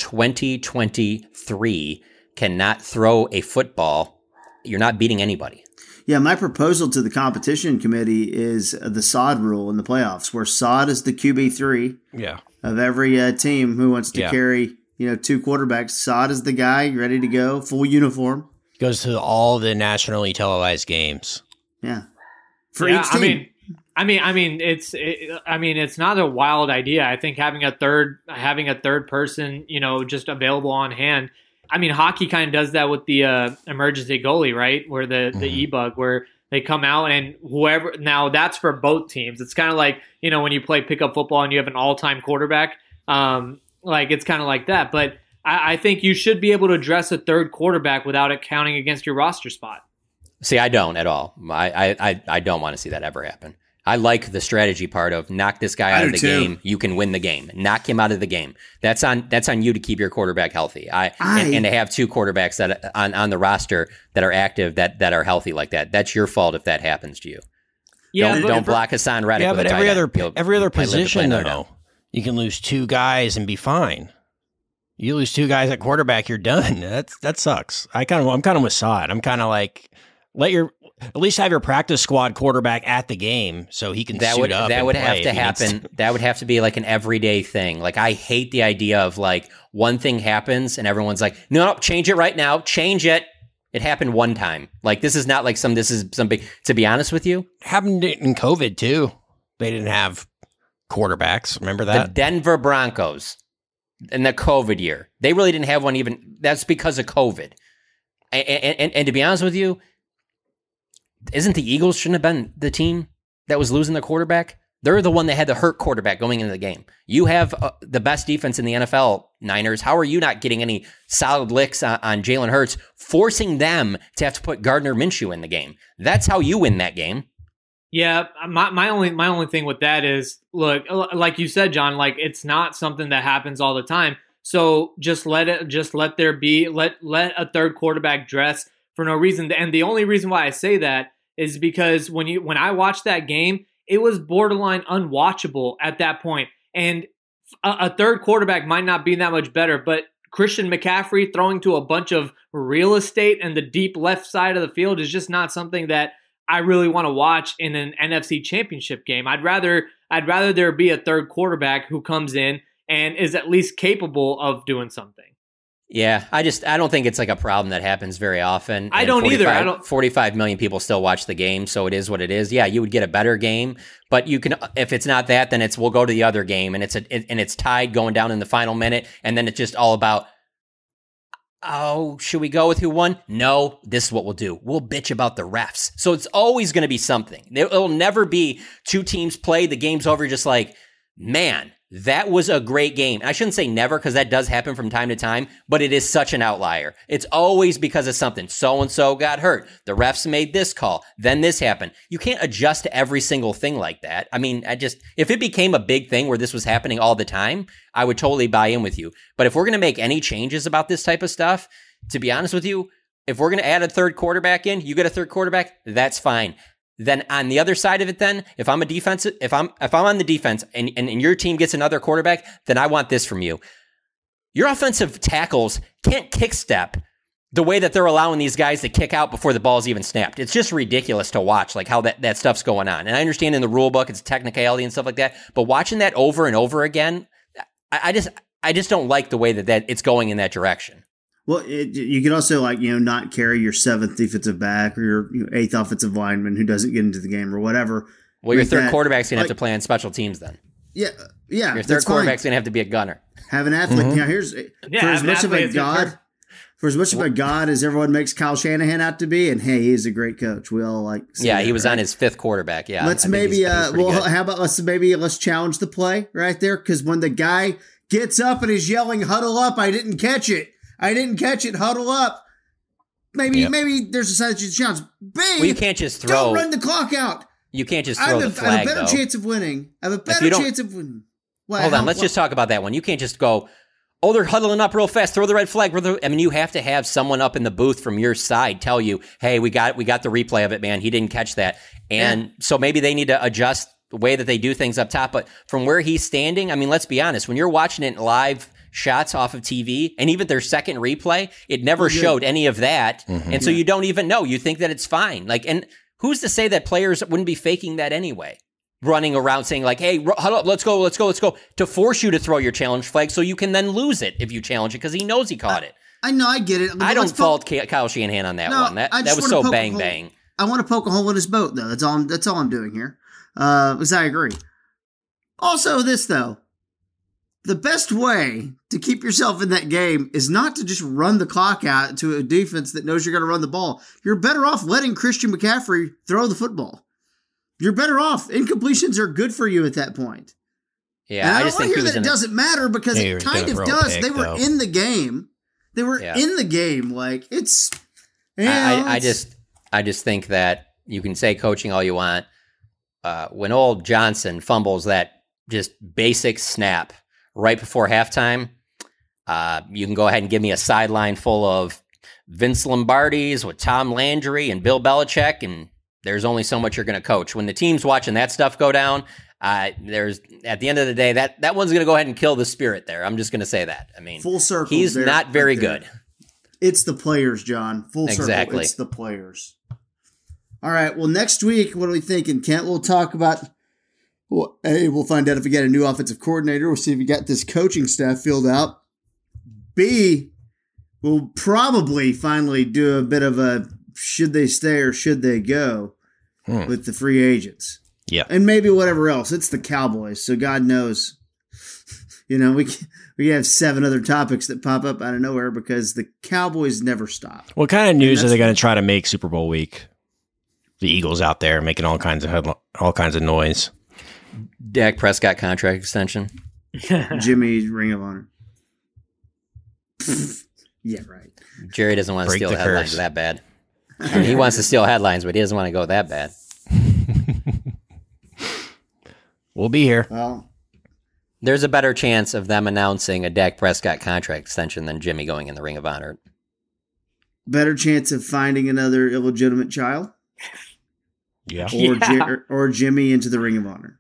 2023 cannot throw a football, you're not beating anybody. Yeah, my proposal to the competition committee is the SOD rule in the playoffs, where SOD is the QB3 of every team who wants to carry 2 quarterbacks. SOD is the guy ready to go, full uniform. Goes to all the nationally televised games. Yeah, for each team. I mean, it's not a wild idea. I think having a third person, just available on hand. I mean, hockey kind of does that with the emergency goalie, right? Where the e-bug, where they come out and whoever. Now that's for both teams. It's kind of like when you play pickup football and you have an all-time quarterback. Like it's kind of like that. But I think you should be able to address a third quarterback without it counting against your roster spot. See, I don't at all. I don't want to see that ever happen. I like the strategy part of knock this guy out of the game. You can win the game. Knock him out of the game. That's on you to keep your quarterback healthy. And to have 2 quarterbacks that on the roster that are active that are healthy like that. That's your fault if that happens to you. Yeah, don't block Hassan Reddick. Yeah, with but every other position though, you can lose 2 guys and be fine. You lose 2 guys at quarterback, you're done. That sucks. I'm kind of with Saad. I'm kind of like at least have your practice squad quarterback at the game so he can suit up. That would have to happen. That would have to be like an everyday thing. Like I hate the idea of like one thing happens and everyone's like, no, change it right now. Change it. It happened one time. Like this is not like this is some big. To be honest with you, happened in COVID too. They didn't have quarterbacks. Remember that? The Denver Broncos in the COVID year, they really didn't have one. Even that's because of COVID. And to be honest with you. Isn't the Eagles shouldn't have been the team that was losing the quarterback? They're the one that had the hurt quarterback going into the game. You have the best defense in the NFL, Niners. How are you not getting any solid licks on Jalen Hurts, forcing them to have to put Gardner Minshew in the game? That's how you win that game. Yeah, my only thing with that is, look, like you said, John, like it's not something that happens all the time. So just let a third quarterback dress for no reason. And the only reason why I say that is because when I watched that game, it was borderline unwatchable at that point. And a third quarterback might not be that much better, but Christian McCaffrey throwing to a bunch of real estate and the deep left side of the field is just not something that I really want to watch in an NFC Championship game. I'd rather there be a third quarterback who comes in and is at least capable of doing something. Yeah, I don't think it's like a problem that happens very often. I don't either. 45 million people still watch the game, so it is what it is. Yeah, you would get a better game, but you can, if it's not that, then we'll go to the other game, and it's tied going down in the final minute, and then it's just all about, oh, should we go with who won? No, this is what we'll do. We'll bitch about the refs. So it's always going to be something. It'll never be 2 teams play, the game's over, just like, man, that was a great game. And I shouldn't say never because that does happen from time to time, but it is such an outlier. It's always because of something. So-and-so got hurt. The refs made this call. Then this happened. You can't adjust to every single thing like that. I mean, if it became a big thing where this was happening all the time, I would totally buy in with you. But if we're going to make any changes about this type of stuff, to be honest with you, if we're going to add a third quarterback in, you get a third quarterback, that's fine. Then on the other side of it, if I'm on the defense and your team gets another quarterback, then I want this from you. Your offensive tackles can't kick step the way that they're allowing these guys to kick out before the ball's even snapped. It's just ridiculous to watch, like how that stuff's going on. And I understand in the rule book it's technicality and stuff like that, but watching that over and over again, I just don't like the way that it's going in that direction. Well, you can also not carry your 7th defensive back or your 8th offensive lineman who doesn't get into the game or whatever. Well, your third quarterback's going to have to play on special teams then. Yeah. Your third quarterback's going to have to be a gunner. Have an athlete. Now, for as much of a god as everyone makes Kyle Shanahan out to be, and hey, he's a great coach. We all he was on his 5th quarterback. Yeah. Let's let's challenge the play right there, because when the guy gets up and he's yelling, "Huddle up! I didn't catch it. Huddle up." maybe there's a side chance. B, well, you can't just throw. Don't run the clock out. You can't just throw the flag, I have a better chance of winning. I have a better chance of winning. Hold on, let's just talk about that one. You can't just go, oh, they're huddling up real fast, throw the red flag. I mean, you have to have someone up in the booth from your side tell you, hey, we got the replay of it, man. He didn't catch that. And so maybe they need to adjust the way that they do things up top. But from where he's standing, I mean, let's be honest. When you're watching it live shots off of TV, and even their second replay, it never showed any of that. Mm-hmm. And so you don't even know. You think that it's fine. Like, and who's to say that players wouldn't be faking that anyway? Running around saying like, hey, huddle up, let's go, to force you to throw your challenge flag so you can then lose it if you challenge it because he knows he caught it. I know, I get it. I don't fault Kyle Shanahan on that one. That was so bang. I want to poke a hole in his boat, though. That's all I'm doing here. Because I agree. Also, this, though. The best way to keep yourself in that game is not to just run the clock out to a defense that knows you're going to run the ball. You're better off letting Christian McCaffrey throw the football. You're better off. Incompletions are good for you at that point. Yeah, and I just think it doesn't matter because it kind of does. They were in the game. They were in the game. Like, it's... I just think that you can say coaching all you want. When old Johnson fumbles that just basic snap right before halftime, you can go ahead and give me a sideline full of Vince Lombardi's with Tom Landry and Bill Belichick, and there's only so much you're going to coach. When the team's watching that stuff go down, there's at the end of the day, that one's going to go ahead and kill the spirit there. I'm just going to say that. I mean, full circle. He's not very good. It's the players, John. Full circle. Exactly. It's the players. All right. Well, next week, what are we thinking, Kent? We'll talk about. Well, A, we'll find out if we got a new offensive coordinator. We'll see if we got this coaching staff filled out. B, we'll probably finally do a bit of a should they stay or should they go with the free agents. Yeah. And maybe whatever else. It's the Cowboys, so God knows. You know, we have 7 other topics that pop up out of nowhere because the Cowboys never stop. What kind of news are they going to try to make Super Bowl week? The Eagles out there making all kinds of noise. Dak Prescott contract extension. Jimmy's Ring of Honor. Yeah, right. Jerry doesn't want to steal headlines that bad. I mean, he wants to steal headlines, but he doesn't want to go that bad. We'll be here. Well, there's a better chance of them announcing a Dak Prescott contract extension than Jimmy going in the Ring of Honor. Better chance of finding another illegitimate child? Yeah. Or Jimmy into the Ring of Honor.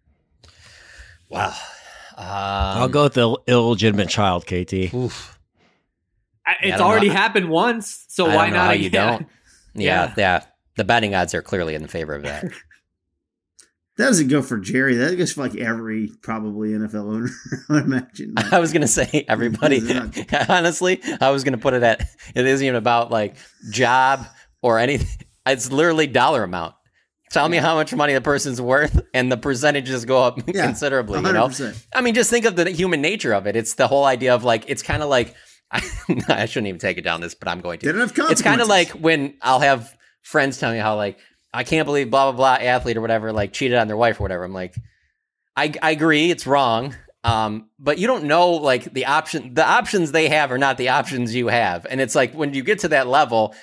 Wow. I'll go with the illegitimate child, KT. Oof. It's already happened once, so why not again? You don't. Yeah. The betting odds are clearly in favor of that. That doesn't go for Jerry. That goes for like every probably NFL owner, I would imagine. I was going to say everybody. Honestly, I was going to put it at, it isn't even about like job or anything. It's literally dollar amount. Tell me how much money the person's worth, and the percentages go up considerably. 100%. You know, I mean, just think of the human nature of it. It's the whole idea of like, it's kind of like, I shouldn't even take it down this, but I'm going to. It's kind of like when I'll have friends tell me how like, I can't believe blah, blah, blah athlete or whatever, like cheated on their wife or whatever. I'm like, I agree, it's wrong. But you don't know like the options they have are not the options you have. And it's like, when you get to that level,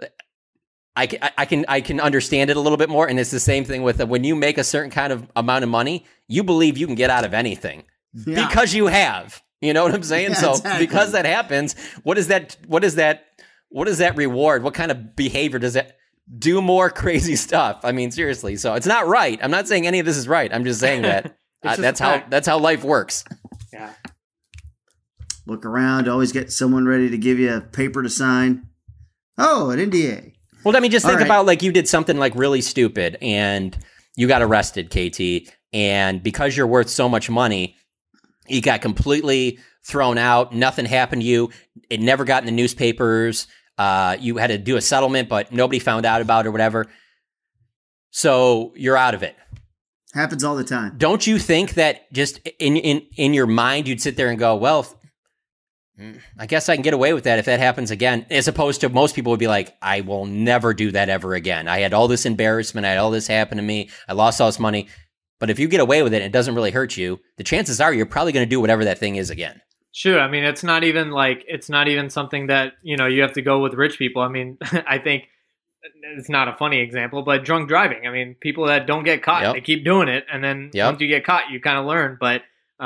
I can understand it a little bit more. And it's the same thing with when you make a certain kind of amount of money, you believe you can get out of anything because you have, you know what I'm saying? So exactly. Because that happens, what is that reward? What kind of behavior does that do? More crazy stuff? I mean, seriously. So it's not right. I'm not saying any of this is right. I'm just saying that that's how life works. Yeah. Look around, always get someone ready to give you a paper to sign. Oh, an NDA. Well, I mean, just think about like you did something like really stupid and you got arrested, KT, and because you're worth so much money, you got completely thrown out. Nothing happened to you. It never got in the newspapers. You had to do a settlement, but nobody found out about it or whatever. So you're out of it. Happens all the time. Don't you think that just in your mind, you'd sit there and go, well, I guess I can get away with that if that happens again, as opposed to most people would be like, I will never do that ever again. I had all this embarrassment. I had all this happen to me. I lost all this money. But if you get away with it and it doesn't really hurt you, the chances are you're probably going to do whatever that thing is again. Sure. I mean, it's not even something that, you have to go with rich people. I mean, I think it's not a funny example, but drunk driving. I mean, people that don't get caught, they keep doing it. And then once you get caught, you kind of learn. But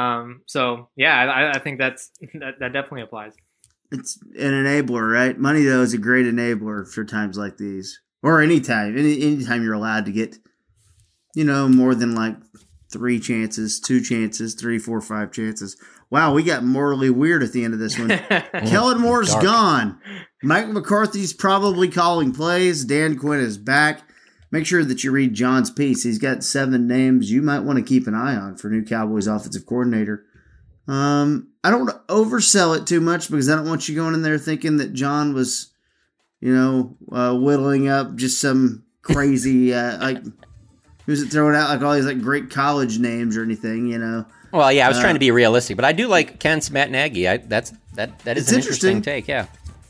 I think that definitely applies. It's an enabler, right? Money, though, is a great enabler for times like these. Or anytime you're allowed to get, more than like 3 chances, 2 chances, 3, 4, 5 chances. Wow, we got morally weird at the end of this one. Kellen Moore's gone. Mike McCarthy's probably calling plays. Dan Quinn is back. Make sure that you read John's piece. He's got 7 names you might want to keep an eye on for new Cowboys offensive coordinator. I don't want to oversell it too much because I don't want you going in there thinking that John was, whittling up just some crazy, he was throwing out like all these like great college names or anything, Well, yeah, I was trying to be realistic, but I do like Kent's Matt Nagy. That is an interesting take, yeah.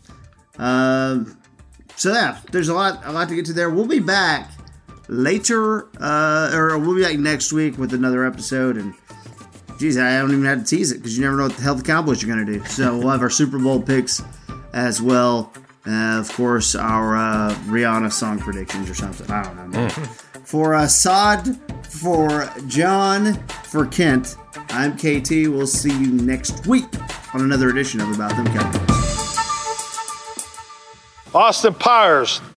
There's a lot to get to there. We'll be back later, or we'll be back next week with another episode. And geez, I don't even have to tease it because you never know what the hell the Cowboys are going to do. So we'll have our Super Bowl picks as well. Of course, our Rihanna song predictions or something. I don't know. For Saad, for John, for Kent, I'm KT. We'll see you next week on another edition of About Them Cowboys. Austin Powers.